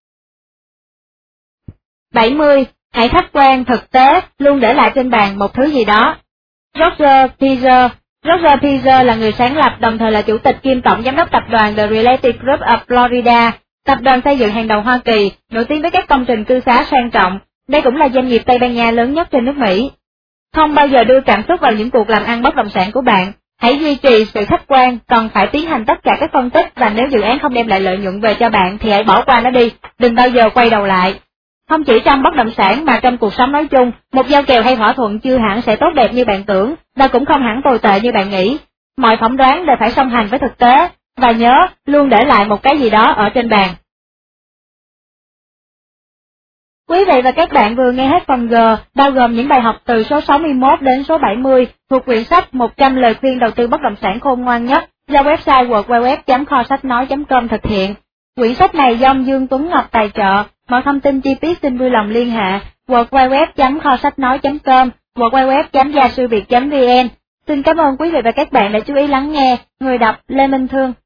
Speaker 1: bảy mươi. Hãy khách quan, thực tế, luôn để lại trên bàn một thứ gì đó. Roger Pizer. Roger Pizer là người sáng lập, đồng thời là chủ tịch kiêm tổng giám đốc tập đoàn The Realty Group of Florida, tập đoàn xây dựng hàng đầu Hoa Kỳ, nổi tiếng với các công trình cư xá sang trọng. Đây cũng là doanh nghiệp Tây Ban Nha lớn nhất trên nước Mỹ. Không bao giờ đưa cảm xúc vào những cuộc làm ăn bất động sản của bạn. Hãy duy trì sự khách quan, cần phải tiến hành tất cả các phân tích, và nếu dự án không đem lại lợi nhuận về cho bạn thì hãy bỏ qua nó đi, đừng bao giờ quay đầu lại. Không chỉ trong bất động sản mà trong cuộc sống nói chung, một giao kèo hay thỏa thuận chưa hẳn sẽ tốt đẹp như bạn tưởng, và cũng không hẳn tồi tệ như bạn nghĩ. Mọi phỏng đoán đều phải song hành với thực tế, và nhớ, luôn để lại một cái gì đó ở trên bàn. Quý vị và các bạn vừa nghe hết phần G, bao gồm những bài học từ số sáu mươi mốt đến số bảy mươi, thuộc quyển sách một trăm lời khuyên đầu tư bất động sản khôn ngoan nhất, do website w w w chấm kho sách nói chấm com thực hiện. Quyển sách này do ông Dương Tuấn Ngọc tài trợ, mọi thông tin chi tiết xin vui lòng liên hệ w w w chấm kho sách nói chấm com, w w w chấm gia sư việt chấm vn. Xin cảm ơn quý vị và các bạn đã chú ý lắng nghe. Người đọc Lê Minh Thương.